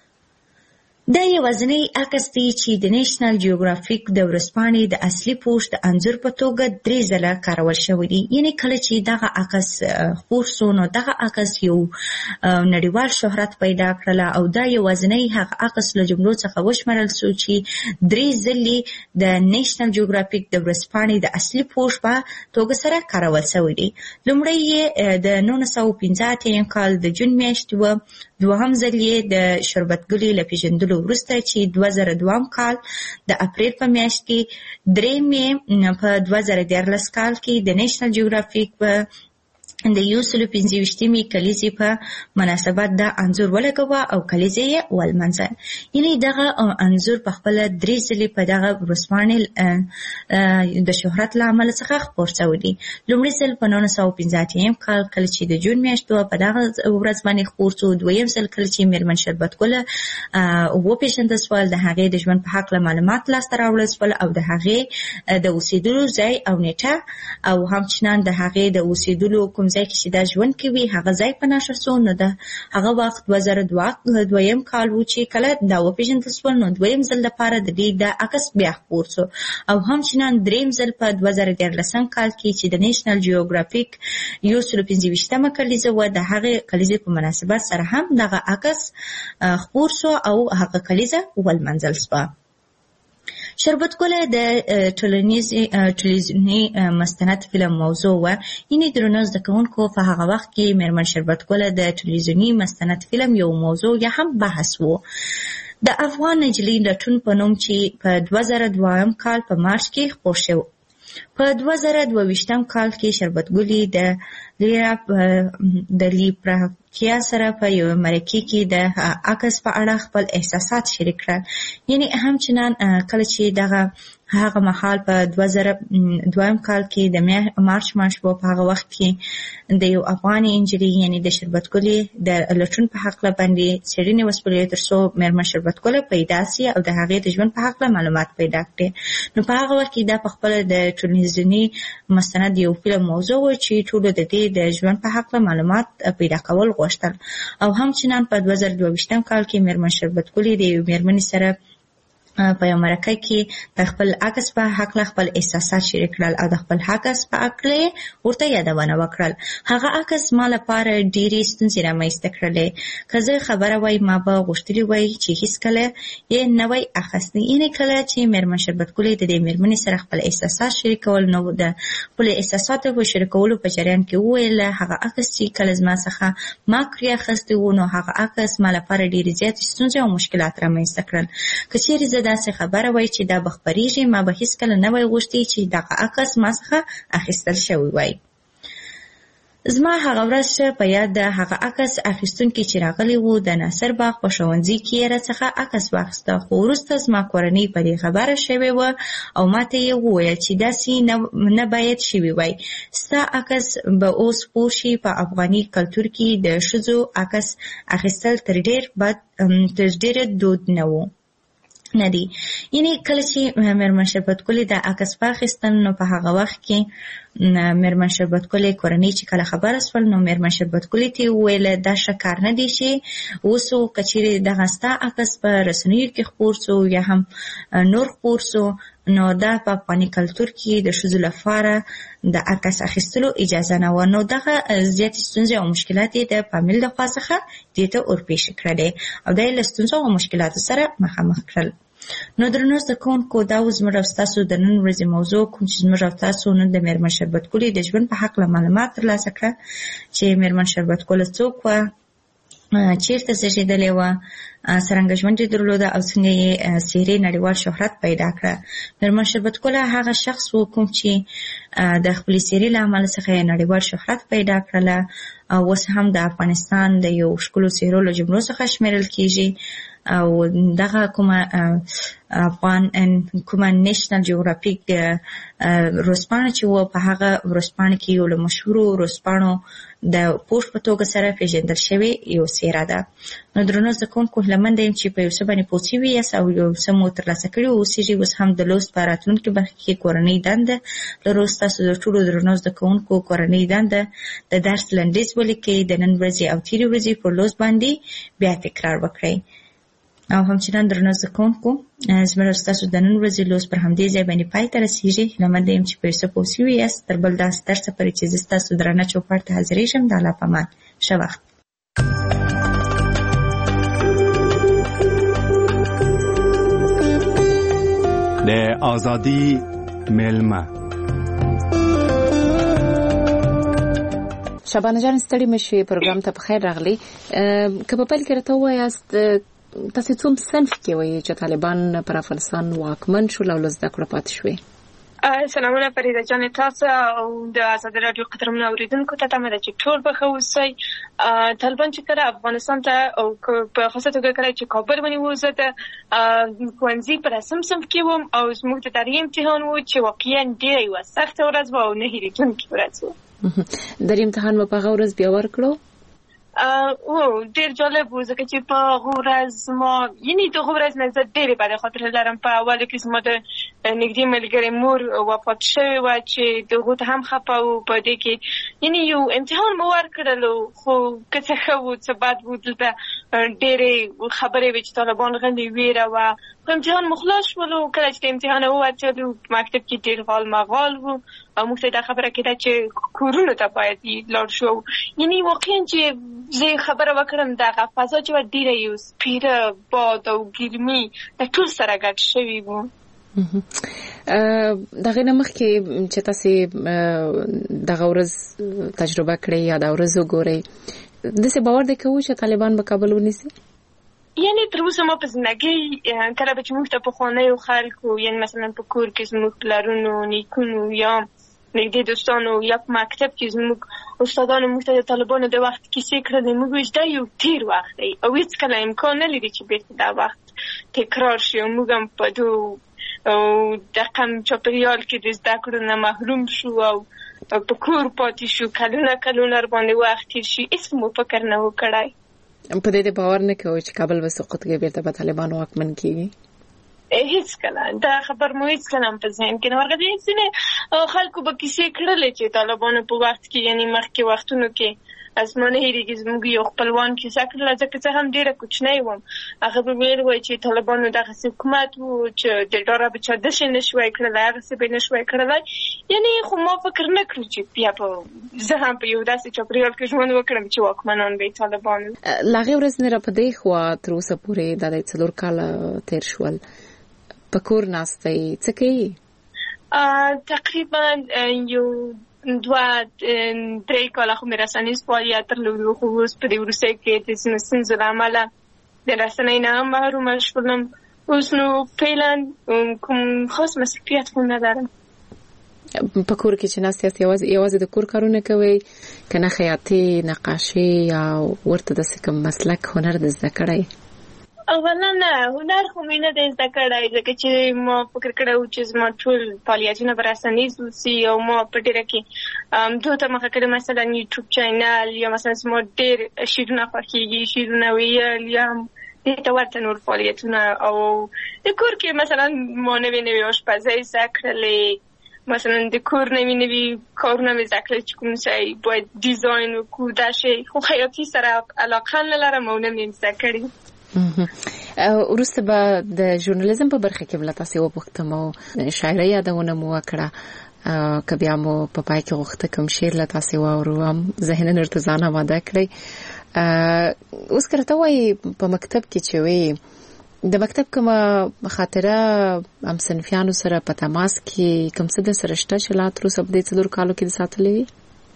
C: دا یوازینی عکس دی چې د نیشنل جیوګرافیک د ورځپاڼې د اصلي پوسټ د انځور په توګه درې ځله کارول شوی دی. یعنې کله چې دغه عکس خپور سو، نو دغه عکس یو نړیوال شهرت پیدا کړله او دا یوازینی هغه عکس له جملو څخه وشمېرل سو چې درې ځلې د نیشنل جیوګرافیک د ورځپاڼې د اصلي پوسټ په توګه سره کارول شوی دی. لومړی یې د نولس سوه پنځه اتیا کال د جون میاشتې وه، دوهم ځل یې د شربت ګلې له پېژندلو وروسته چې دوه زره دوهم کال د اپریل په میاشت کې، درېیم یې په دوه زره دیارلس کال کې د نیشنل جیوګرافیک په د یو سلو پنځه ویشتمې کلیزې په مناسبت دا انځور ولګوه او کلیزې یې ولمانځه. یعنې دغه انځور په خپله درې ځلې په دغه ورځپاڼې د شهرت له امله څخه خپور شوی دی. لومړی ځل په نولس سوه پنځه اتیا کال کله چې د جون میاشت وه، په دغه ورځ باندې خپور شو. دویم ځل کله چې میرمن شربت ګله وپېژندل سول، د هغې د ژوند په هکله معلومات لاسته راوړل سول او د هغې د اوسېدلو ځای او نیټه او همچنان د هغې د اوسېدلو کوم ځای کې چې دا ژوند کوي هغه ځای په نښه سو. نو د هغه وخت دوه زره دویم کال و چې کله دا وپېژندل سول، نو دویم ځل لپاره د دې دا عکس بیا خپور سو او همچنان درېیم ځل په دوه زره دیارلسم کال کې چې د نیشنل جیوګرافیک یو سلو پنځه ویشتمه کلیزه وه، د هغې کلیزې په مناسبت سره هم دغه عکس خپور سو او هغه کلیزه ولمانځل سوه. شربت ګله د ټلویزیوني مستند فلم موضوع وه. یعنې درنو زده کوونکو په هغه وخت کې میرمن شربت ګله د ټلویزیوني مستند فلم یو موضوع یا هم بحث و. د افغان نجلۍ لټون په نوم چې په دوه زره دویم کال په مارچ کې خپور شو. په دوه زره دوه ویشتم کال کې شربت ګلې د لیرا د لیپرا کیا سره په یو مرکه کې د عکس په اړه خپل احساسات شریک کړل. یعنی همچنان کله چې دغه هغه مهال په دوه زره دویم کال کې د مارچ ماش په هغه وخت کې د یو افغاني انجلۍ یعنی د شربت ګلې د لټون په حق باندې څېړنې وسپارلې ترڅو مېرمن شربت ګل پیدا سي او د هغې د ژوند په حق معلومات پیدا کړي. نو په هغه وخت کې دا په خپل د ټلویزیوني مستند یو فلم موضوع و چې ټول د دې د ژوند په حق معلومات پیدا کول غوښتل. او همچنان په دوه زره دوه کال کې مېرمن شربت ګلې د یو مېرمنې سره په یو مرکه کې د خپل عکس په حق خپل احساسات شریک کړل او د خپل عکس په اړه ورته یادونه وکړل. هغه عکس ما لپاره ډېرې ستونزې رامنځته کړلې. که زه خبره وای ما به غوښتلي وای چې هیڅکله یې نه وای اخیستی. یعنې کله چې مېرمن شربت ګلې د دې مېرمنې سره خپل احساسات شریکول نو د خپل احساساتو په شریکولو په جریان کې وویل هغه عکس چې کله زما څخه ما کړی اخیستی و نو هغه عکس ما لپاره ډېرې زیاتې ستونزې او مشکلات رامنځته کړل. که چیرې زه داسې خبره وای چې دا بخبریږي ما به هیڅکله نه وای غوښتي چې دغه عکس ما څخه اخیستل شوی وای. زما هغه ورځ په یاد ده هغه عکس اخیستونکي چې راغلی و د ناصر باغ په ښوونځي کې یې راڅخه عکس واخیسته. خو وروسته زما کورنۍ په دې خبره شوې وه او ما ته یې وویل چې داسې نه باید شوي وای. ستا عکس به اوس پوه شي په افغاني کلتور کې د ښځو عکس اخیستل تر ډېر بد تر ډېره دود نه و نه دی. یعنی کله چې مېرمن شربت ګلې د عکس واخیستل نو په هغه وخت کې مېرمن شربت ګلې کورنۍ چې کله خبره شول نو مېرمن شربت ګلې ته وویل دا ښه کار نه دی چې اوس که چیرې دغه ستا عکس په رسنیو کې خپور سو یا هم نور خپور سو نو دا په افغاني کلتور کې د ښځو لپاره د عکس اخیستلو اجازه نه وه. نو دغه زیاتې ستونزې او مشکلات یې د فامیل د خوا څخه دې ته ورپېښې کړلې او دا یې له ستونزو او مشکلاتو سره مخامخ کړل. نو درنو زده کوونکو دا و زموږ او ستاسو د نن ورځې موضوع کوم چې زموږ او تاسو نن د مېرمن شربت ګلې د ژوند په هکله معلومات ترلاسه کړه چې مېرمن شربت ګل څوک وه، چیرته زیږېدلې وه، څرنګه ژوند یې درلوده او څنګه یې څېرې نړیوال شهرت پیدا کړه. مېرمن شربت ګل هغه شخص و کوم چې د خپلې څېرې له امله څخه یې نړیوال شهرت پیدا کړله او اوس هم د افغانستان د یو ښکلو څېرو له جملو څخه شمېرل کېږي. او دغه کومه افغان کومه نېشنل جیوګرافیک ورځپاڼه چې وه په هغه ورځپاڼه کې یو له مشهورو ورځپاڼو د پوسټ په توګه سره پېژندل شوې یو څېره ده. نو درنو زده کوونکو هیله منده یم چې په یو څه باندې پوه شوي یاست او یو څه مو ترلاسه کړي اوسېږي. اوس هم د لوست په راتلونکي برخه کې کورنۍ دنده لرو. ستاسو د ټولو درنو زده کوونکو کورنۍ دنده د درس لنډیز ولیکئ، د نن ورځې او تېرې ورځې پر لوست باندې بیا تکرار وکړئ. او همچنان درنو زده کوونکو زموږ او ستاسو د نن ورځې لوست پر همدې ځای باندې پای ته رسېږي. هیله منده یم چې په یو څه پوه شوي یاست. تر بل داسې درسه پورې چې زه ستاسو درانه چوپړ ته حاضرېږم د الله په امان. ښه وخت.
D: د ازادي مېلمه
B: شبانه جان ستړي مشي پروګرام ته په خیر راغلی. که په پیل کې راته ووایاست تاسې څوم صنف کې وایي چې طالبان پر افغانستان واکمن شول او له زده کړو پاتې شوې؟
E: سلامونه فریده جان تاسو او د ازادي راډیو قدرمنو اوریدونکو ته تمه ده چې ټول به ښه اوسئ. طالبان چې کله افغانستان ته او په خاصه توګه کله چې کابل ونیو زه د ښوونځي په رسم صنف کې وم او زموږ د دري امتحان و چې واقعا ډېره یوه سخته ورځ وه او نه هېرېدونکې ورځ وه.
B: دري امتحان مو په هغه ورځ بیا ورکړو؟
E: او ډېر جالب و ځکه چې په هغه ورځ ما یعنې د هغه ورځ نه زه ډېرې بدې خاطرې لرم. په اولو کې زما د نږدې ملګرې مور وفات شوې وه چې د هغو ته هم خفه و. په دې کې یعنې یو امتحان مو ورکړلو خو که څه ښه و څه بد و دلته ډېرې خبرې وې چې طالبان غلې ویره وه. خو امتحان مو خلاص شولو. کله چې د امتحانه ووتلو مکتب کې ډېر غال مغال و او موږ ته دا خبره کېده چې کورونو ته باید لاړ شو. یعنې واقعا چې زه خبره وکړم دغه فضا چې وه ډېره یو سپېره باد او ګرمي د ټول سره ګډ شوي وو.
B: د هغې نه مخکې چې تاسې دغه ورځ تجربه کړئ یا دا ورځ وګورئ داسې باور دی کوو چې طالبان به کابل ونیسي؟
E: یعنې تر اوسه ما په زندګۍ کله به چې موږ ته پخوانیو خلکو یعنې مثلا په کور کې زموږ پلرونو نیکونو یا نږدې دوستانو یا په مکتب کې زموږ استادانو موږ ته د طالبانو د وخت کیسې کړلې. موږ وایو دا یو تیر وخت دی او هېڅکله امکان نه لري چې بېرته دا وخت تکرار شي او موږ هم په دو دقم چاپېریال کې د زده کړو نه محروم شو او په کور پاتې شو. کلونه کلونه راباندې وخت تېر شي، هېڅ مو فکر نه و کړی.
B: په دې د باور نه کوئ چې کابل به سقوط کوي، بیرته به طالبان واکمن کیږي؟
E: هیڅ کله دا خبر مو هیڅ کله هم په ذهن کې نه ورغلی. ځینې خلکو به کیسې کړلې چې طالبانو په وخت کې یعنی مخکې وختونو کې از ما نه هېرېږي زموږ یو خپلوان کیسه کړله، ځکه زه هم ډېره کوچنی وم. هغه به ویل وایي چې طالبانو دغسې حکومت و چې د ډاره به چا داسې نه شوی کړلی، هغسې به یې نه شوی کړلی. یعنې خو ما فکر نه کړو چې بیا به زه هم په یو داسې چاپېریال کې ژوند وکړم چې واکمنان به یې طالبان وي.
B: له هغې ورځې نه را په دې خوا تر اوسه پورې دا د څلور کاله تېر شول، په کور ناستئ، څه کوي؟
E: تقریبا یو دوه درې کاله خو مې رسنیز فعالیت درلود، خو اوس په دې وروستیو کې د ځینو ستونزو له امله د رسنۍ نه هم محرومه شولم. اوس نو فعلا کوم خاص مصروفیت خو نه لرم.
B: په کور کې چې ناست یاست یوازې یوازې د کور کارونه کوئ که نه خیاطي، نقاشي یا ورته داسې کوم مسلک هنر د زده کړی؟
E: اولا نه، هنر خو مې نه دی زده کړی، ځکه چې ما فکر کړی و چې زما ټول فعالیتونه به رسنیز اوسي او ما په ډېره کې دو ته مخه کړې، مثلا یوټیوب چینل یا مثلا زما ډېر شعرونه خوښېږي، شعرونه ویل یا هم دې ته ورته نور فعالیتونه. او د کور کې مثلا ما نوې نوې آشپزۍ زده کړلې، مثلا د کور نوې نوې کارونه مې زده کړل چې کوم شی باید ډیزاین وکړو، دا شی خو خیاطي سره علاقه نه لرم او نه مې زده کړې.
B: وروسته به د ژورنالیزم په برخه کې بله تاسې وپوښتم او شاعرۍ یادونه مو وکړه، که بیا مو په پای کې غوښته کوم شعر له تاسې واورو، هم ذهناً ورته ځان اماده کړئ. اوس که راته وایي په مکتب کې چې وایي د مکتب کومه خاطره هم صنفیانو سره په تماس کې کوم څه در سره شته چې لا تر اوسه په دې څلورو کالو کې د ساتلې وي؟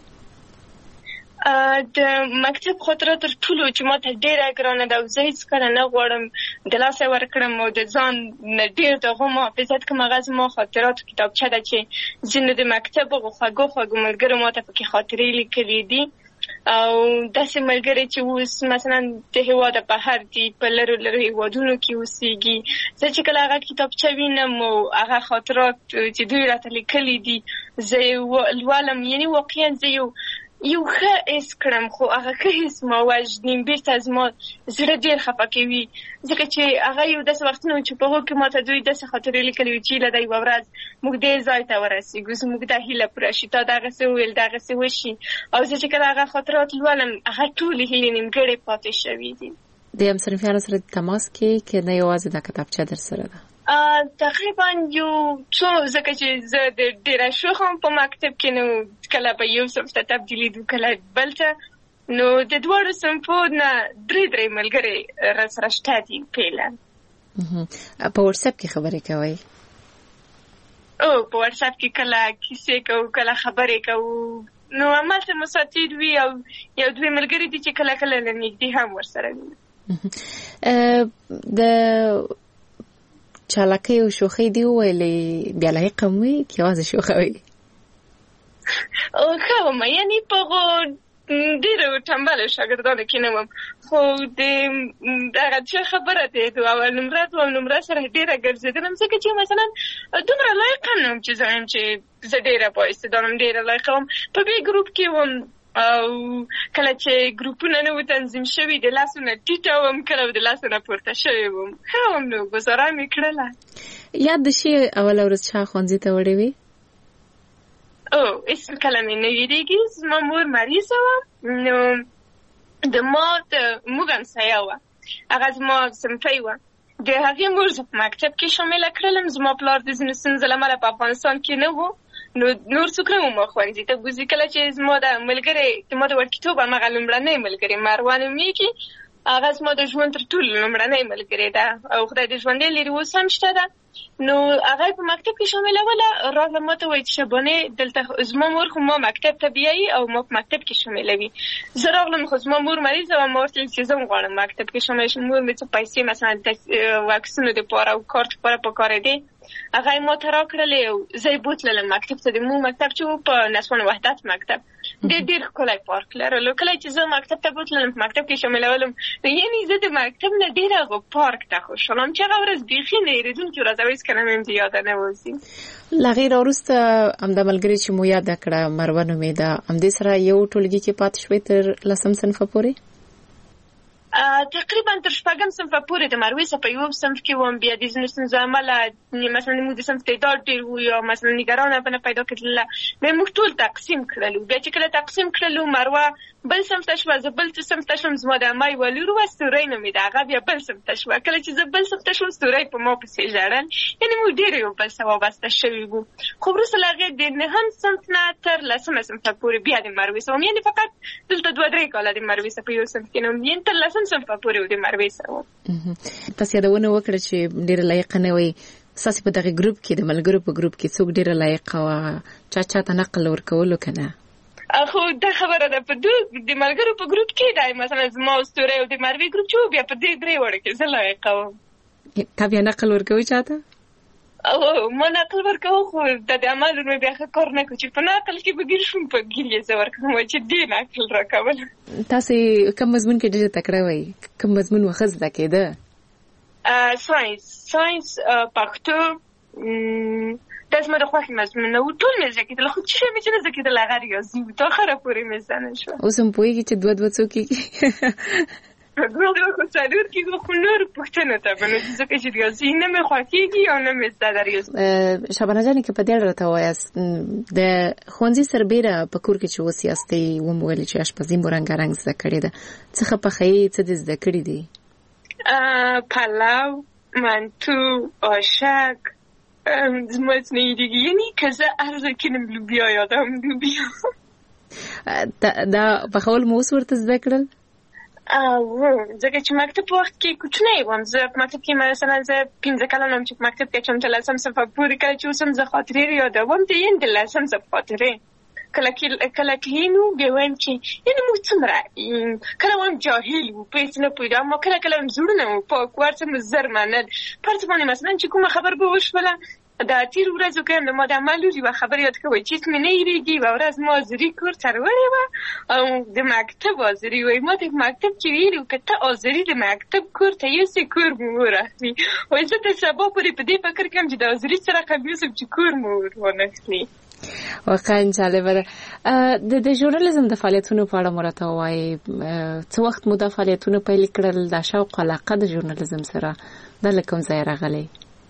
B: د مکتب خاطره تر ټولو چې ما ته ډېره ګرانه ده او زه هېڅکله نه غواړم د لاسه ورکړم او د ځان نه ډېر د هغو محافظت کړم. هغه زما خاطراتو کتابچه ده چې ځینو د مکتب هغو خوږو خوږو ملګرو ما ته پکې خاطرې لیکلي دي او داسې ملګري چې اوس مثلا د هېواده بهر دي، په لرو لرو هېوادونو کې اوسېږي. زه چې کله هغه کتابچه وینم او هغه خاطرات چې دوی راته لیکلي دي زه یې لولم، یعنې واقعا زه یو یو ښه حس کړم، خو هغه ښه حس ما وژني، بېرته زما زړه ډېر خفه کوي، ځکه چې هغه یو داسې وختونه چې په هغو کې ما ته دوی داسې خاطرې لیکلي وي چې هیله ده یوه ورځ موږ دې ځای ته ورسېږو، زموږ دا هیله پوره شي، تا دغسې وویل دغسې وشي. او زه چې کله هغه خاطرات لولم هغه ټولې هیلې نیمګړې پاتې شوي دي. د همصنفیانو سره تماس کې که نه یوازې دا کتابچه در سره ده؟
E: تقریبا یو څو، ځکه چې زه د ډېره شوخ هم په مکتب کې نو کله به یو صنف ته تبدیلېدو کله بل ته، نو د دواړو صنفو نه درې درې ملګري راسره شته دي فعلا.
B: په وټساپ کې خبرې کوئ؟
E: او په وټساپ کې کله کیسې کوو، کله خبرې کوو، نو همالته مساتیر وي او یو دوی ملګري دي چې کله کله له نږدې هم ورسره وي.
B: د چالاکۍ او شوخۍ دی وویلې بیا لایقه هم وي که یوازې شوخه وي؟
E: ښه ومه، یعنې په هغو ډېرو ټنبلو شاګردانو کې نه وم، خو د هغه څه خبره دی د اول نمره دوم نمره سره ډېره ګرځېدلم، ځکه چې مثلا دومره لایقه نه وم چې زه وایم چې زه ډېره بااستعداده وم، ډېره لایقه وم. په بې ګروپ کې وم او کله چې ګروپونه نه وو تنظیم شوي د لاسو نه ټیټه وم، کله د لاسو نه پورته شوې وم، ښه وم، نو ګزاره مې کړله.
B: یاد د شي اوله ورځ چا ښوونځي ته وړې وي؟
E: او هېڅ کله مې نه هېرېږي. زما مور مریضه وه، نو د ما د موږ همسایه وه، هغه زما صنفۍ وه، د هغې مور زه په مکتب کې شامله کړلم. زما پلار د ځینو ستونزو له امله په افغانستان کې نه و، نو نور څوک نه وو ما ښوونځي ته بوځي. کله چې زما د ملګری د ما د وړکیتوب همغه لومړنۍ ملګرې مروه نومېږي، هغه زما د ژوند تر ټولو لومړنۍ ملګرې ده او خدای دې ژوندۍ لري، اوس هم شته ده. نو هغه په مکتب کې شاملوله، راغله ما ته وایي چې شبانې دلته زما مور خو ما مکتب ته بیایي او ما په مکتب کې شاملوي. زه راغلم خو زما مور مریضه وه، ما ورته ویل چې زه هم غواړم مکتب کې شامله شم. مور مې څه پیسې مثلا واکسینو دپاره او کار دپاره پکارېدې، هغه ما ته راکړلې او زه یې بوتللم مکتب ته. د مو مکتب چې و په نسوان وحدت مکتب ډېر ډېر ښکلی پارک لرلو. کله چې زه مکتب ته بوتللم په مکتب کې شاملولم، یعنې زه د مکتب نه ډېر هغه پارک ته خوشحاله وم چې هغه ورځ بیخي نه هېرېدونکې ورځ او هېڅکله مې هم د یاده نه وځي.
F: له هغې راوروسته همدا ملګرې چې مو یاده کړه مروه نومېده، همدې سره یو ټولګي کې پاتې شوې تر لسم صنفه پورې؟
E: تقریبا تر شپږم صنفه پورې د مروې څخه په یو صنف کې وم. بیا د ځینو ستونزو امله مثلا موږ د صنف تعداد ډېر وو یا مثلا نګرانه به نه پیدا کېدله، بیا موږ ټول تقسیم کړلو. بیا چې کله تقسیم کړلو مروه بل صنف ته شوه، زه بل صنف ته شوم. زما د عمه یوه لور وه ستورۍ نومېده، هغه بیا بل صنف ته شوه. کله چې زه بل صنف ته شوم ستورۍ په ما پسې ژړل، یعنې موږ ډېر یو بل سره وابسته شوي وو. خو وروسته له هغې د نهم صنف نه تر لسمه صنفه پورې بیا د مروې سره وم، یعنې فقط دلته دوه درې کاله د مروې سره په یو صنف کې نه وم، یعنې تر لسم صنفه پورې و د مروې سره وم.
F: تاسې یادونه وکړه چې ډېره لایقه نه وئ. ستاسې په دغه ګروپ کې د ملګرو په ګروپ کې څوک ډېره لایقه وه؟ چا چا ته نقل ورکولو که نه؟
E: خو دا خبره ده په د ملګرو په ګروپ کې دی، مثلا زما او ستورۍ او د مروې ګروپ چې و بیا په دې درې وړو کې زه لایقه وم.
F: تا بیا نقل ورکوي چا ته؟
E: او ما نقل ورکوم، خو د دې عمل مې بیا ښه کار نه کړو چې په نقل کې به ګیر شوم، په ګیر یې زه ورکوم چې دې نقل راکول.
F: تاسې کوم مضمون کې ډېره تکړه وئ؟ کوم مضمون مو ښه زده کېده؟
E: ساینس ساینس پښتو دا زما د خوښې مضمونونه وو. ټول مې زده کېدل، خو چې مې چې نه زده کېدل هغه ریاضي وو. تر اخره پورې مې زده نه شوه.
F: اوس هم پوهېږي چې دوه دوه څو کېږي؟
E: دوه دوه خو څلور کېږي، خو نورو پوښتنو ته به نو ځکه چې ریاضي نه مې خوښېږي او نه مې زده ده ریاضي.
F: شبانه جانې که په دې اړه راته ووایاست، د ښوونځي سربېره په کور کې چې اوس یاستئ ومو ویلې چې اشپزي مو رنګارنګ زده کړې ده، څه ښه پخوئ، څه دې زده کړي دي؟
E: پلو، منتو، آشک، زمتنی دیگه، یعنی که زه ارزه کنم لوبیا یادم لوبیا.
F: دا پخول مو اوس ورته زده کړل؟
E: ځکه چې مکتب په وخت کې کوچنی وم. زه په مکتب کې مثلا زه پنځه کلن وم چې په مکتب کې چم تر لسم صنفه پورې. کله چې اوس هم زه خاطرې یادوم د یعنې د لسم صنف خاطرې کله کله کلینو بیا وایم چې یعنې موږ څومره کله وایم جاهل وو، په هېڅ نه پوهېدو، اما کله کله هم زړونه مو پاک وو، هر څه مو زر منل. په هر څه باندې مثلا چې کومه خبر به وشوله د تېرو ورځو کې هم د ما د عمه لور یوه خبره یاد کوئ چې هېڅ مې نه هېرېږي. یوه ورځ ما حاضري کور ته راوړې وه او د مکتب حاضري وایي. ما ته په مکتب کې ویلي وو که ته حاضري د مکتب کور ته یوسې کور مو ور اخلي. وایي زه تر سبا پورې په دې فکر کوم چې د حاضري څه رقم یوسم چې کور مو ور وانخلي.
F: واقعا جالبه ده. د ژورنالیزم د فعالیتونو په اړه مو راته ووایئ، څه وخت مو دا فعالیتونه پیل کړل؟ دا شوق علاقه د ژورنالیزم سره دا له کوم ځایه راغلی؟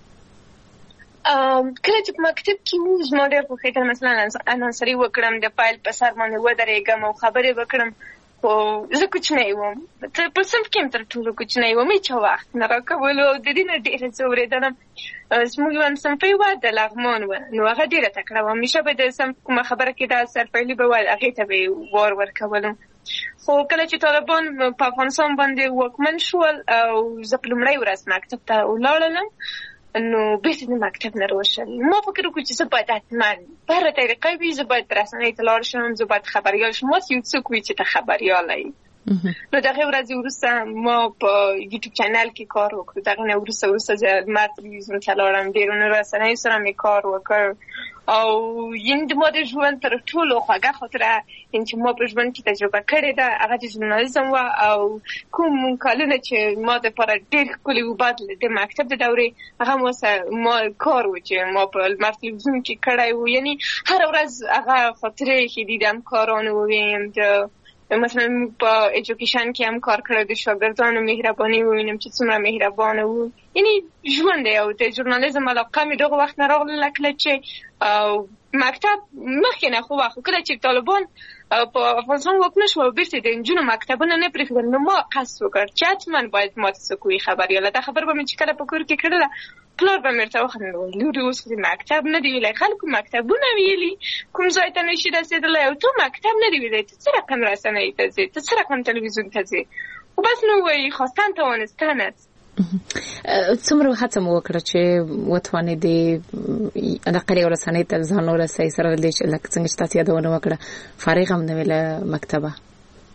E: کله چې په مکتب کې وو زما ډېر خوښېدل مثلا انانسري وکړم، د فایل په سر باندې ودرېږم او خبرې وکړم. خو زه کوچنی وم، په صنف کې هم تر ټولو کوچنی وم، هېچا وخت نه راکولو او د دې نه ډېره زه اورېدلم. زموږ یوه همصنفۍ وه د لغمان وه، نو هغه ډېره تکړه وه. همیشه به د صنف کومه خبره کېده سرپیلي به ویل، هغې ته به یې وار ورکولم. خو کله چې طالبان په افغانستان باندې واکمن شول او زه په لومړۍ ورځ مکتب ته ولاړلم، نو بېرته د مکتب نه راوشل. ما فکر وکړو چې زه باید حتما په هره طریقه وي، زه باید رسنۍ ته لاړ شم، زه باید خبریال شم. ماسې یو څوک وي چې ته خبریاله یې. نو دغه ورځې وروسته ما په یوټیوب چینل کې کار وکړو. دغه نه وروسته وروسته زه لمر تلویزیون ته لاړم، ډېرو رسنیو سره مې کار وکړ او یعنې د ما د ژوند تر ټولو خوږه خاطره یعنې چې ما په ژوند کې تجربه کړې ده هغه د ژورنالیزم وه. او کوم کالونه چې ما دپاره ډېر ښکلي وو بعد د مکتب د دورې، هغه ما ما کار و چې ما په لمر تلویزیون کې کړی و. یعنې هره ورځ هغه خاطرې چې د همکارانو وویم، د مثلا په ایجوکیشن کې هم کار کړی، د شاګردانو مهرباني ووینم چې څومره مهربانه وو. یعنې ژوند دی او د ژورنالیزم علاقه مې دغه وخت نه راغله کله چې مکتب مخکې نه خو وخت کله چې طالبان په افغانستان واکمن شو او بیرته د نجونو مکتبونه نه پرېښودل، نو ما قصد وکړ چې حتما باید ما ته څوک وي خبریاله. دا خبره به مې چې کله په کور کې کړله پلار به مې ورته وخندل، لورې اوس خو مکتب نه دی ویلی، خلکو مکتبونه ویلي، کوم ځای ته نشي رسېدلی او تو مکتب نه دی ویلی، ته څه رقم رسنۍ ته ځې، ته څه رقم تلویزیون ته ځې؟ خو بس نو وایي خواستن توانستنت.
F: څومره هڅه مو وکړه چې وتوانېدې نقل یو رسنۍ ته ځان ورسوئ، سره له دې چې لکه څنګه چې تاسو یادونه وکړه فارغ هم نه وې له مکتبه؟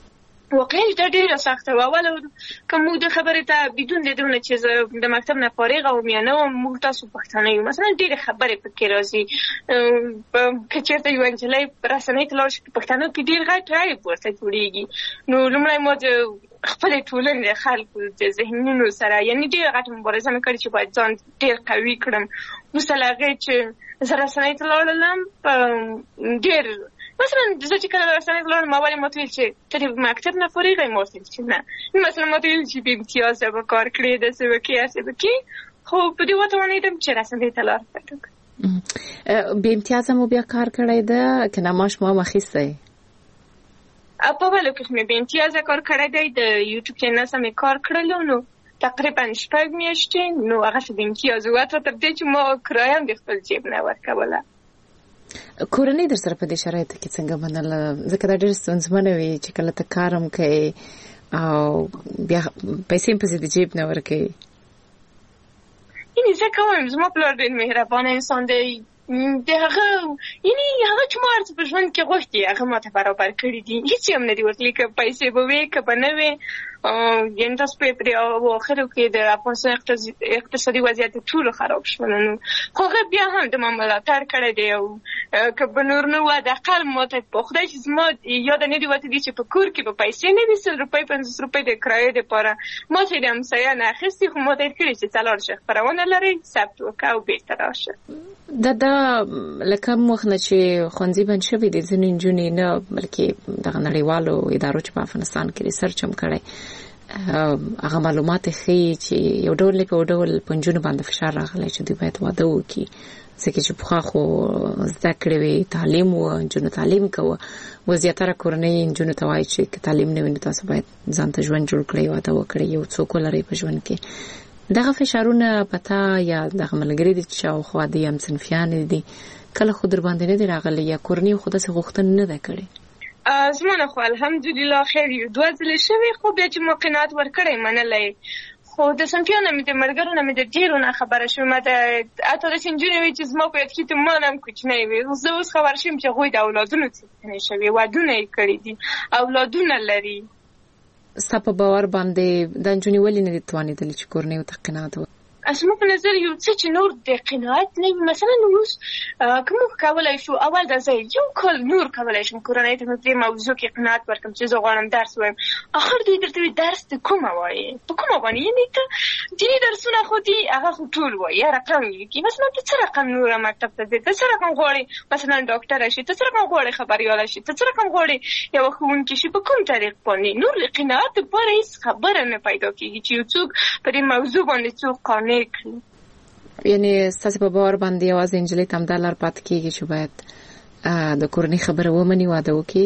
E: واقعا دا ډیره سخته وه. اوله که موږ د خبرې ته بدون د دونه چې زه د مکتب نه فارغه وم یا نه وم، موږ تاسو پښتانه یو مثلا ډېرې خبرې پکې راځي. که چېرته یوه نجلۍ رسنۍ ته لاړ شي په پښتنو کې ډېر غټ عیب ورته جوړېږي. نو لومړی ما د خپلې ټولنې د خلکو د ذهنونو سره یعنې ډېره غټه مبارزه مې کړې چې باید ځان ډېر قوي کړم. وروسته له هغې چې زه رسنۍ ته لاړلم ډېر مثلا زه چې کله رسنۍ ته لاړم اول یې ما ته ویل چې ته د مکتب نه فارغه یې؟ ما ورته ویل چې نه. مثلا ما ته ویل چې بې امتیازه به کار کړې، داسې به کړې هسې به کړې. خو په دې وتوانېدم چې رسنۍ ته لار پیدا کړم.
F: بې امتیازه مو بیا کار کړی ده که نه معاش مو هم اخیستی؟
E: په اولو کې مې بې امتیازه کار کړی دی. د یوټیوب چینل سره مې کار کړلو نو تقریبا شپږ میاشتې. نو هغسې بې امتیازه وه تر دې چې ما کرایه هم د خپل جیب نه ورکوله.
F: کورنۍ در سره په دې شرایطو کې څنګه منله؟ ځکه دا ډېر ستونزمنه وي چې کله ته کار هم کوې او بیا پیسې هم پسې د جیب نه ورکوې.
E: یعنې زه کوم زما پلار ډېر مهربانه انسان دی. د هغه یعنې هغه چې ما هر څه په ژوند کې غوښتي هغه ما ته برابر کړي دي. هېڅ یې هم نه دي ورتلي، که پیسې به وې که به نه وې. یعنې تاسو په پرې اواخرو کې د افغانستان اقتصادي وضعیت ټولو خراب شول. نو خو هغه بیا هم د ما ملاتړ کړی دی. او که به نور نه وه د اقل ما ته په خدای چې زما یاده نه دي وتلي چې په کور کې به پیسې نه وي، سل روپۍ پنځوس روپۍ د کرایې دپاره ما چې د همسایه نه اخیستي. خو ما ته یې کړي چې ته لاړ شه، خپرونه لرئ ثبت وکړه او بېرته راشه.
F: دا دا لکه کوم وخت نه چې ښوونځي بند شوي دي ځینې نجونې نه بلکې دغه نړیوالو ادارو چې په افغانستان کې ریسرچ هم کړی هغه معلومات ښیي چې یو ډول په یو ډول په نجونو باندې فشار راغلی چې دوی باید واده وکړي. ځکه چې پخوا خو زده کړې وې، تعلیم و، نجونو تعلیم کوه. و زیاتره کورنۍ نجونو ته وایي چې که تعلیم نه وي نو تاسو باید ځان ته ژوند جوړ کړئ، واده وکړئ، یو څوک ولرئ په ژوند کې. دغه فشارونه پتا یا دغه ملګري دي چې شاوخوا دي هم صنفیانې دي کله خو در باندې نه دي راغلي یا کورنۍ خو داسې غوښتنه نه ده کړې؟
E: زما نه خو الحمدلله خیر یو دوه ځلې شوي، خو بیا چې ما قناعت ورکړی منلی. خو د صنفیانو مې د ملګرو نه مې د ډېرو نه خبره شوم. ما ته حتی داسې نجونې وې چې زما په یاد کې تمان هم کوچنی وې. زه اوس خبر شوم چې هغوی د اولادونو څښتنې شوي، ودونه یې کړي دي، اولادونه لري.
F: ستا په باور باندې دا نجونې ولې نه دي توانېدلې چې کورنۍ ورته قناعت وکړي؟
E: زما په نظر یو څه چې نور د قناعت نه وي. مثلا اوس که موږ کولی شو اول دا زه یو کال نور کولی شم کورنۍ ته مې په دې موضوع کې قناعت ورکړم چې زه غواړم درس ووایم. اخر دوی درته وایي درس ته کومه وایې؟ په کومه باندې؟ یعنې ته دیني درسونه خو دي هغه خو ټول وایي، یا رقم یې لیکي. مثلا ته څه رقم نوره مکتب ته ځې؟ ته څه رقم غواړې مثلا ډاکټره شي؟ ته څه رقم غواړې خبریاله شي؟ ته څه رقم غواړې یوه ښوونکې شي؟ په کوم طریق باندې؟ نور د قناعت دپاره هېڅ خبره نه پیدا کېږي چې یو څوک په دې موضوع باندې څوک قانع کړي.
F: یعنی ستاسو په باور باندې یوازې نجلۍ ته همدا لار پاتې کېږي چې باید د کورنۍ خبره ومني، واده وکړي؟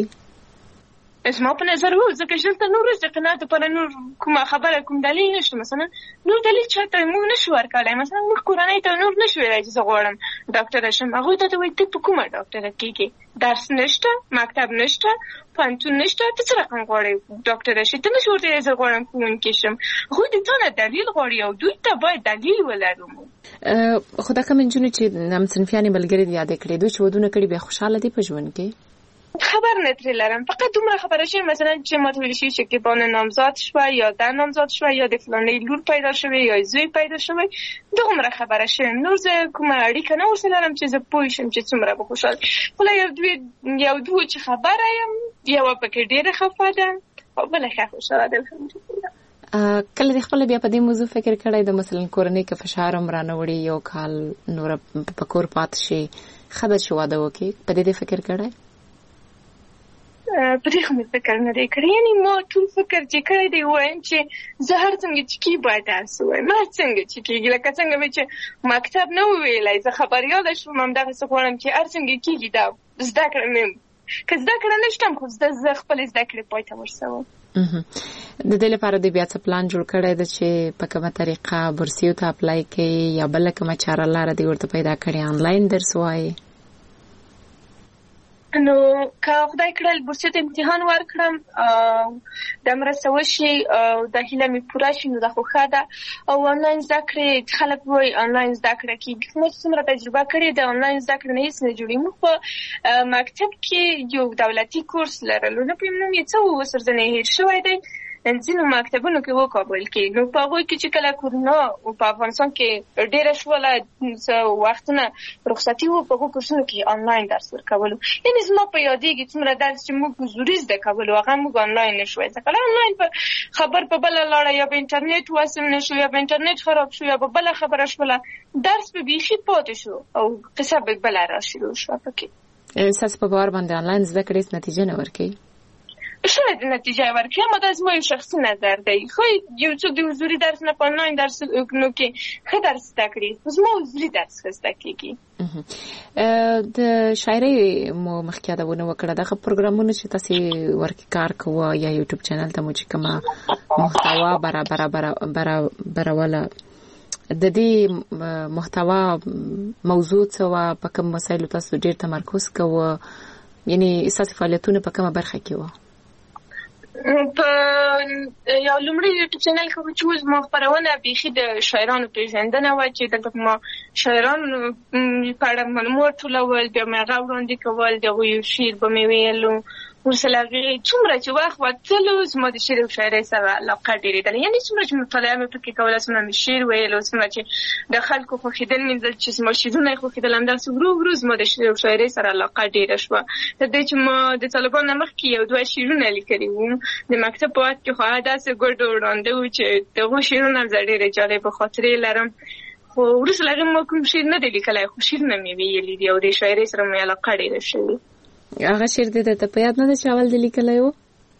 E: زما په نظر و، ځکه چې دلته نور د قناعت لپاره نور کومه خبره کوم دلیل نشته. مثلا نور دلیل چاته موږ نشو ورکولی. مثلا موږ کورنۍ ته نور نشو ویلی چې زه غواړم ډاکټره شم. هغوی ته وایي ته په کومه ډاکټره کېږې؟ درس نشته، مکتب نشته، پوهنتون نشته، ته څه رقم غواړې ډاکټره شي؟ ته نشو ورته ویلی زه غواړم ښوونکې شم. هغوی د تا نه دلیل غواړي او دوی ته باید دلیل ولرو.
F: خو دا کومې نجونې چې همصنفیانې ملګرې دې یادې کړې دوی چې ودونه کړي بیا خوشحاله دي په ژوند کې؟
E: خبر نه ترې لرم. فقط دومره خبره شوې مثلا چې ما ته ویل شوي چې شکیبانه نامزاد شوه یا در نامزاد شوه یا د فلانۍ لور پیدا شوې یا زوی پیدا شوی. دومره خبره شوې. نور زه کومه اړیکه نه ورسره لرم چې زه پوه شم چې څومره به خوشحاله. خو یو دوی یو دوه چې خبره یم یوه پکې ډېره خفه ده او بله ښه خوشحاله ده الحمدلله.
F: کله دې خپله بیا په دې موضوع فکر کړی د مثلا کورنۍ که فشار هم رانه وړي یو کال نوره په کور پاتې شي ښه ده چې واده وکړي؟ په دې دې فکر کړی؟
E: په دې خو مې فکر نه دی کړی. یعنې ما ټول فکر چې کړی دی وایم چې زه هر څنګه چې کېږي باید درس ووایم. هر څنګه چې کېږي لکه څنګه مې چې مکتب نه وویلی زه خبریاله شوم همدغسې غواړم چې هر څنګه کېږي دا زده کړه مې که زده کړه نه شته خو زه زه خپلې زده کړې پای ته ورسوم.
F: د دې لپاره دې بیا څه پلان جوړ کړی ده چې په کومه طریقه بورسیو ته اپلای کوي یا بله کومه چاره لاره دې ورته پیدا کړې آنلاین درس وایي؟
E: نو که خدای کړل بورسیت امتحان ورکړم د مرسته وشي او د هیله مې پوره شي نو د خو ښه ده او آنلاین زده کړې خلک وایي آنلاین زده کړه کېږي موږ څومره تجربه کړې د آنلاین زده کړې نه هېڅ نه جوړېږي موږ په مکتب کې یو دولتي کورس لرلو نه پوهېږم نوم یې څه و اوس ورځنې هېر شوی دی ځینو مکتبونو کې وکابل کې نو په هغوی کې چې کله کورونا په افغانستان کې ډېره شوله څه وختونه رخصتي وو په هغو کورسونو کې آنلاین درس ورکولو یعنې زما په یادېږي څومره درس چې موږ حضوري زده کولو هغه موږ آنلاین نه شوی زده کولی آنلاین په خبر په بله لاړه یا په انټرنیټ وصل نه شو یا په انټرنیټ خراب شو یا په بله خبره شوله درس به بیخي پاتې شو او قصه به بله را شروع شوه پکې
F: ستاسو په باور باندې آنلاین زده کړې نتیجه نه ورکوي
E: شاید نتیجه ورکړي اما دا زما یو شخصي نظر دی خو یو څوک د حضوري درس نه په آنلاین درس نو کې ښه درس زده کړي خو زما حضوري درس ښه زده کېږي
F: د شاعرۍ مو مخکې یادونه وکړه دغه پروګرامونه چې تاسې ورکې کار کوه یا یوټیوب چینل ته مو چې کومه محتوا برابروله د دې محتوا موضوع څه وه په کوم مسایلو تاسو ډېر تمرکز کوه یعنې ستاسې فعالیتونه په کومه برخه کې وه
E: په یو لومړي یوټیوب چینل کې چې اوس ما خپرونه بیخي د شاعرانو پیژندنه وه چې دلته ما شاعرانو په اړه معلومات ټولول بیا مې هغه وړاندې کول د هغوی یو شعر به مې ویلو ورسره هغې څومره چې وخت وتلو زما د شعر او شاعرۍ سره علاقه ډېرېدله یعنې څومره چې مطالعه مې پکې کوله څومره مې شعر ویلو څومره چې د خلکو خوښېدل مې لیدل چې زما شعرونه یې خوښېدل همداسې ورو ورو زما د شعر او شاعرۍ سره علاقه ډېره شوه تر دې چې ما د طالبانو نه مخکې یو دوه شعرونه لیکلي وو د مکتب په وخت کې خو هغه داسې ګډ وړاندې وو چې د هغو شعرونه هم زه ډېرې جالبه خاطرې لرم خو وروسته له هغې ما کوم شعر نه دی لیکلی خو شعرونه مې ویلي دي او د شاعرۍ سره مې علاقه ډېره شوې
F: هغه شعر دې درته په یاد نه ده چې اول دې لیکلی و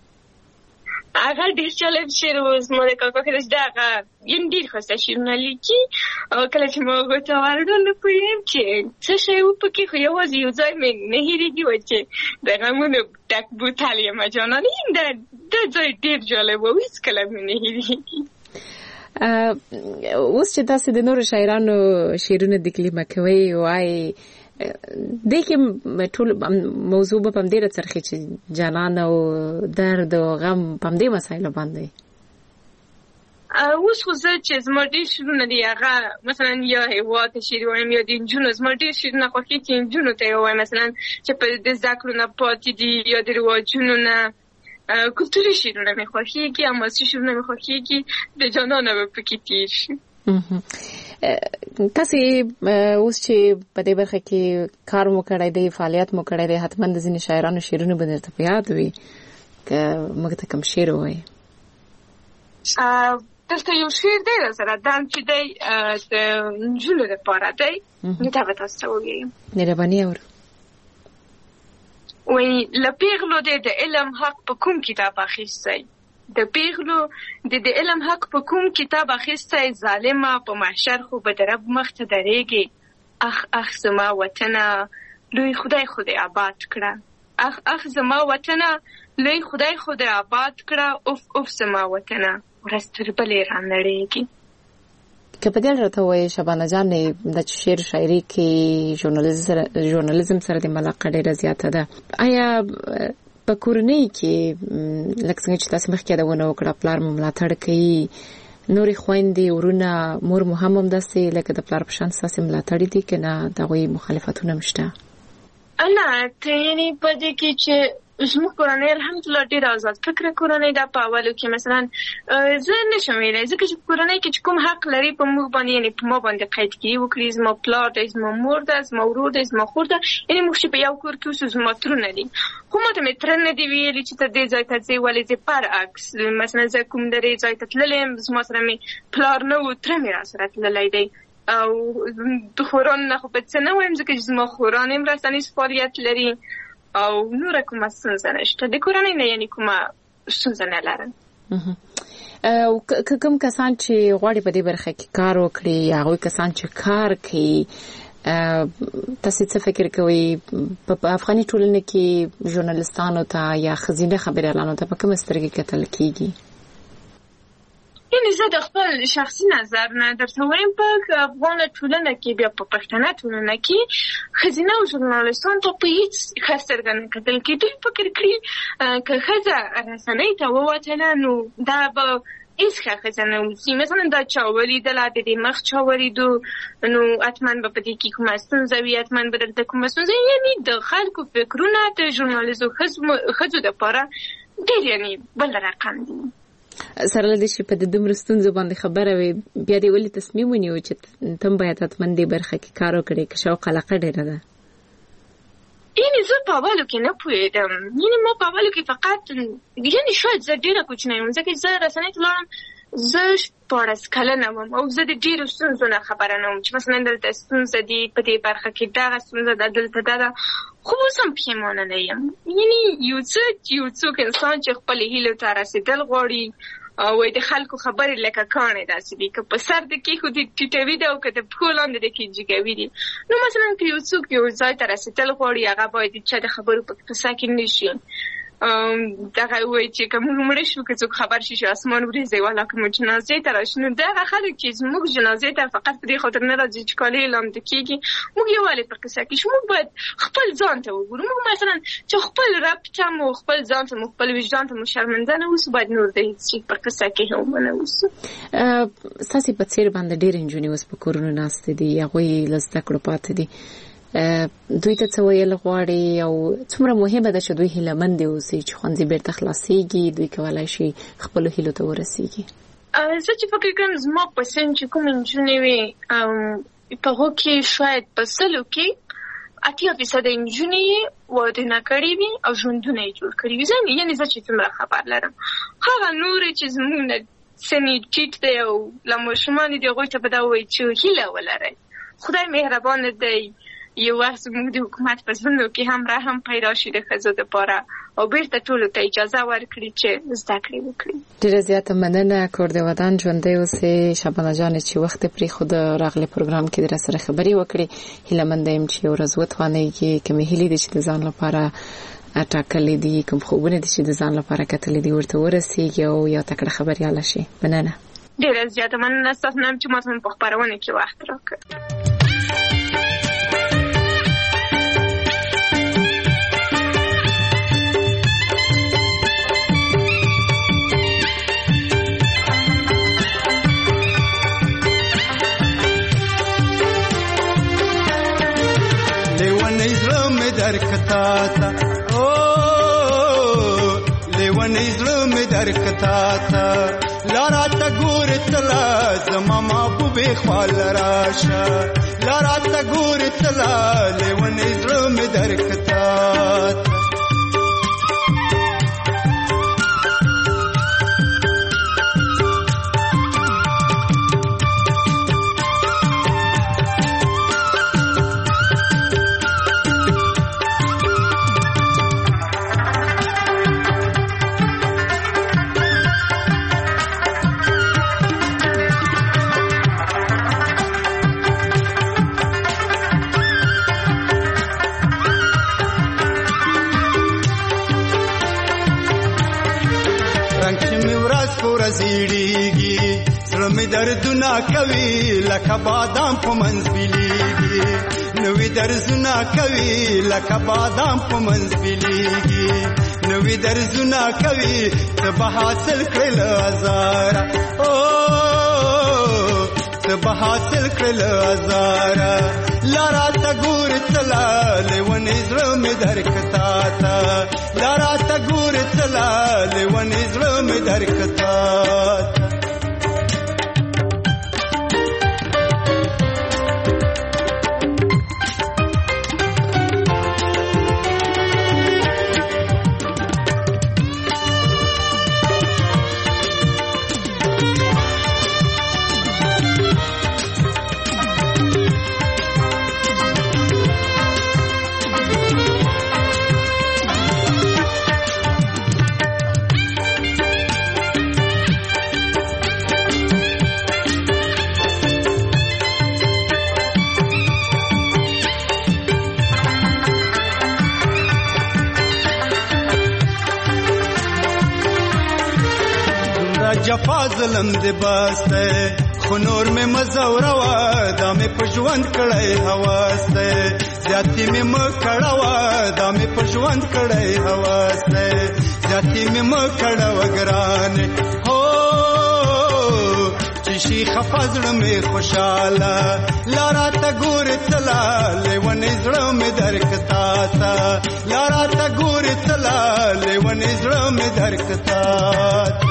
E: هغه ډېر جالب شعر و زما د کاکا کله چې هغه یعنې ډېر ښایسته شعرونه لیکي او کله چې ما هغو ته ورډل نه پوهېږم چې څه شی و پکې خو یوازې یو ځای مې نه هېرېږي و چې د غمونو ډک بوتل یمه جانانه دا ځای ډېر جالب و هېڅکله مې نه هېرېږي
F: اوس چې تاسې د نورو شاعرانو شعرونه تکلیمه کوئ وایي دې کې ټول موضوع به په همدې راڅرخي چې جانان او درد او غم په همدې مسایلو باندې
E: اوس خو زه چې زما ډېر شعرونه دي هغه مثلا یا هېواد ته شعر وایم یا د نجونو زما ډېر شعرونه خوښېږي چې نجونو ته یې ووایم مثلا چې په د زده کړو نه پاتې دي یا د رواجونو نه کلتوري شعرونه مې خوښېږي حماسي شعرونه مې خوښېږي د جانانه به پکې تېر شي
F: تاسې اوس چې په دې برخه کې کار مو کړی دی فعالیت مو کړی دی حتما د ځینې شاعرانو شعرونه به درته په یاد وي که موږ ته کوم شعر ووایي
E: دلته یو شعر دی راسره دم چې دی د نجونو دپاره دی دا به تاسو ته ووایم
F: مهرباني اورو
E: وایي له پیغلو دی د علم حق په کوم کتاب اخیستی د پیغلو د د علم حق په کوم کتاب اخیستی ظالمه په محشر خو به د رب مخ ته درېږي اخ اخ زما وطنه لوی خدای خو دې آباد کړه اخ اخ زما وطنه لوی خدای خو دې آباد کړه اوف اوف زما وطنه ورځ تر بلې رانړېږي
F: که په دې راته ووایې شبانه جانې د شعر شاعري کې ژورنالیزم سره د علاقه ډېره زیاته ده آیا په کورنۍ کې لکه څنګه چې تاسو مخکې یادونه وکړه پلار مو ملاتړ کوي نورې خویندې ورونه مور مو هم همداسې لکه د پلار په شان ستاسې ملاتړي دي که نه د هغوی مخالفتونه هم شته
E: نه ته یعنې په دې کې چې زموږ کورنۍ الحمدلله ډېره ازاد فکره کورنۍ ده په اولو کې مثلا زه نشم ویلی ځکه چې په کورنۍ کې چې کوم حق لري په موږ باندې یعنې په ما باندې قیدګي وکړي زما پلار دی زما مور ده زما ورور دی زما خور ده یعنې موږ چې په یو کور کې اوسو زما ترونه دي خو ما ته مې تره نه دي ویلي چې ته دې ځای ته ځې ولې ځې برعکس مثلا زه کوم درې ځای ته تللی یم زما سره مې پلار نه و تره مې را سره تللی دی او د خورانو نه خو په څه نه وایم ځکه چې زما خوران هم رسنیز فعالیت لري او نوره کومه ستونزه نشته د کورنۍ نه یعنې کومه ستونزه نه لرم
F: او کوم کسان چې غواړي په دې برخه کې کار وکړي یا هغوی کسان چې کار کوي تاسې څه فکر کوئ په افغاني ټولنه کې ژورنالستانو ته یا ښځینه خبریالانو ته په کومه سترګې کتل کېږي
E: یعنی زه د خپل شخصي نظر نه درته وایم په افغان ټولنه کې بیا په پښتنه ټولنه کې ښځینه او ژورنالستان ته په هېڅ ښه سترګه نه کتل کېږي. دوی فکر کړي که ښځه رسنۍ ته ووتله نو دا به هېڅ ښه ښځه نه اوسي. مثلا دا چا ولیدله د دې مخ چا ولیدو نو حتما به په دې کې کومه ستونزه وي، حتما به دلته کومه ستونزه وي. یعنې د خلکو فکرونه د ژورنالستو ښځو دپاره ډېر یعنې بل رقم دي.
F: سره له دې چې په د دومره ستونزو باندې خبره وي بیا دې ولې تصمیم ونیو چې تم باید حتما دې برخه کې کار وکړې که شوق علاقه ډېره ده؟
E: یعنې زه په اولو کې نه پوهېدم. یعنې ما په اولو کې فقط یعنې شاید زه ډېره کوچنۍ وم ځکه زه رسنۍ ته لاړم زه شپاړس کلنه وم او زه د ډېرو ستونزو نه خبره نه وم چې مثلا دلته ستونزه دي په دې برخه کې دغه ستونزه ده دلته دا ده. خو اوس هم پښیمانه نه یم. یعنې یو څه یو څوک انسان چې خپلې هیلو ته رسېدل غواړي وایي د خلکو خبرې لکه کاڼې داسې دي که په سر د کېښودي ټیټوي دي او که د پښو لاندې د کې جګوي دي. نو مثلا که یو څوک یو ځای ته رسېدل غواړي هغه باید د چا د خبرو په قصه کې نه شي. دغه وایي چې که موږ مړه شو که څوک خبر شي چې اسمان وریځي والا که موږ جنازې ته راشو نو دغه خلک چې زموږ جنازې ته فقط په دې خاطر نه راځي چې کالي یې لامده کېږي موږ یې ولې په قصه کې شو. موږ باید خپل ځان ته وګورو. موږ مثلا چې خپل رب ته مو خپل ځان ته مو خپل وجدان ته مو شرمنده نه اوسو باید نور د هېڅ شي په قصه کې هم ونه اوسو.
F: ستاسې په څېر باندې ډېرې نجونې اوس په کورونو ناستې دي هغوی له زده کړو پاتې دي. دوی ته څه ویل غواړي او څومره مهمه ده چې دوی هیلهمندې اوسي چې ښوونځي بیرته خلاصېږي دوی کولی شي خپلو هیلو ته ورسېږي؟
E: زه چې فکر کوم زما په سن چې کومې نجونې وي په هغو کې شاید په سلو کې اتیا فیصده نجونې یې واده نه کړي وي او ژوندونه یې جوړ کړي وي. یعنې زه چې څومره خبر لرم هغه نورې چې زموږ نه سن یې ټیټ دی او له ماشومان دي هغوی ته به دا ووایي چې هیله ولرئ. خدای مهربانه دی. یو وخت زموږ د حکومت په زړونو کې هم رحم پیدا شي د ښځو دپاره او بیرته ټولو ته اجازه ورکړي چې زده کړې وکړي.
F: ډېره زیاته مننه کور د ودان ژوندی اوسې شبانه جانې چې وخت یې پرېښوده راغلی پروګرام کې درسره خبرې وکړې. هیلهمنده یم چې یو ورځ وتوانېږي کومې هیلې دي چې د ځان لپاره ټاکلې دي کوم خوبونه دي چې د ځان لپاره کتلې دي ورته ورسېږي او یو تکړه خبریاله شي. مننه.
E: ډېره زیاته مننه ستاسو نه چې ماته په خپرونه کې وخت راکړ.
G: درکتاتا او لیونی ظلم درکتاتا لارا تا گور تلا زما محبوبی خوال راشا لارا تا گور تلا لیونی ظلم درکتاتا دردونه کوي لکه بادام په منځ بیلیږي نوې درزونه کوي لکه بادام په منځ بیلیږي نوې درزونه کوي څه به حاصل کړل هزاره او څه به حاصل کړل هزاره لارا ته ګور تلا لیونې زړه مې درکتا تا لارا ته ګور تلا لیونې زړه مې درکتا ظلم دې بس دی خو نور مې مزوروا دا مې په ژوند کړی هوس دی زیاتې مې مه کړوه دا مې په ژوند کړی هوس دی زیاتې مې مه کړوه ګرانې هو چې شي خفه زړه مې خوشحاله لاره ته ګورې تله لیونی زړه مې درک تا ته لاره ته ګورې تله لیونی زړه مې درک تا ته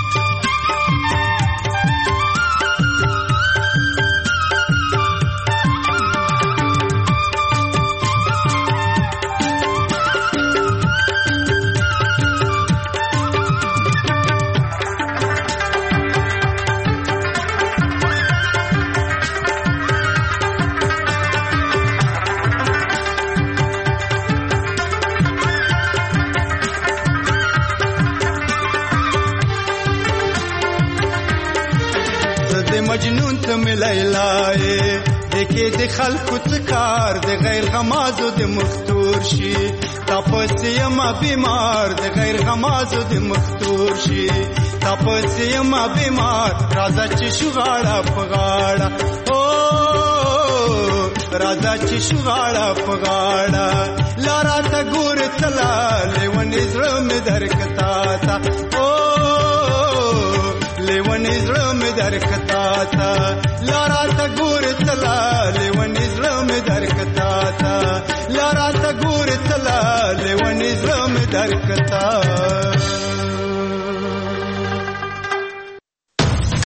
G: مجنون ته ملایلای دکې د خلکو تکار د غیر غمازو د مختور شي تاسو یم بیمار د غیر غمازو د مختور شي تاسو یم بیمار راځه چې شغاړه پغاړه او راځه چې شغاړه پغاړه لاره ته ګور تلا لیونی زړه مې درکتا تا او لیونی زړه مې درکتا تا لاره ته ګور تلا لیونی زړه مې درکتا تا لاره ته ګور تلا لیونی زړه مې درکتا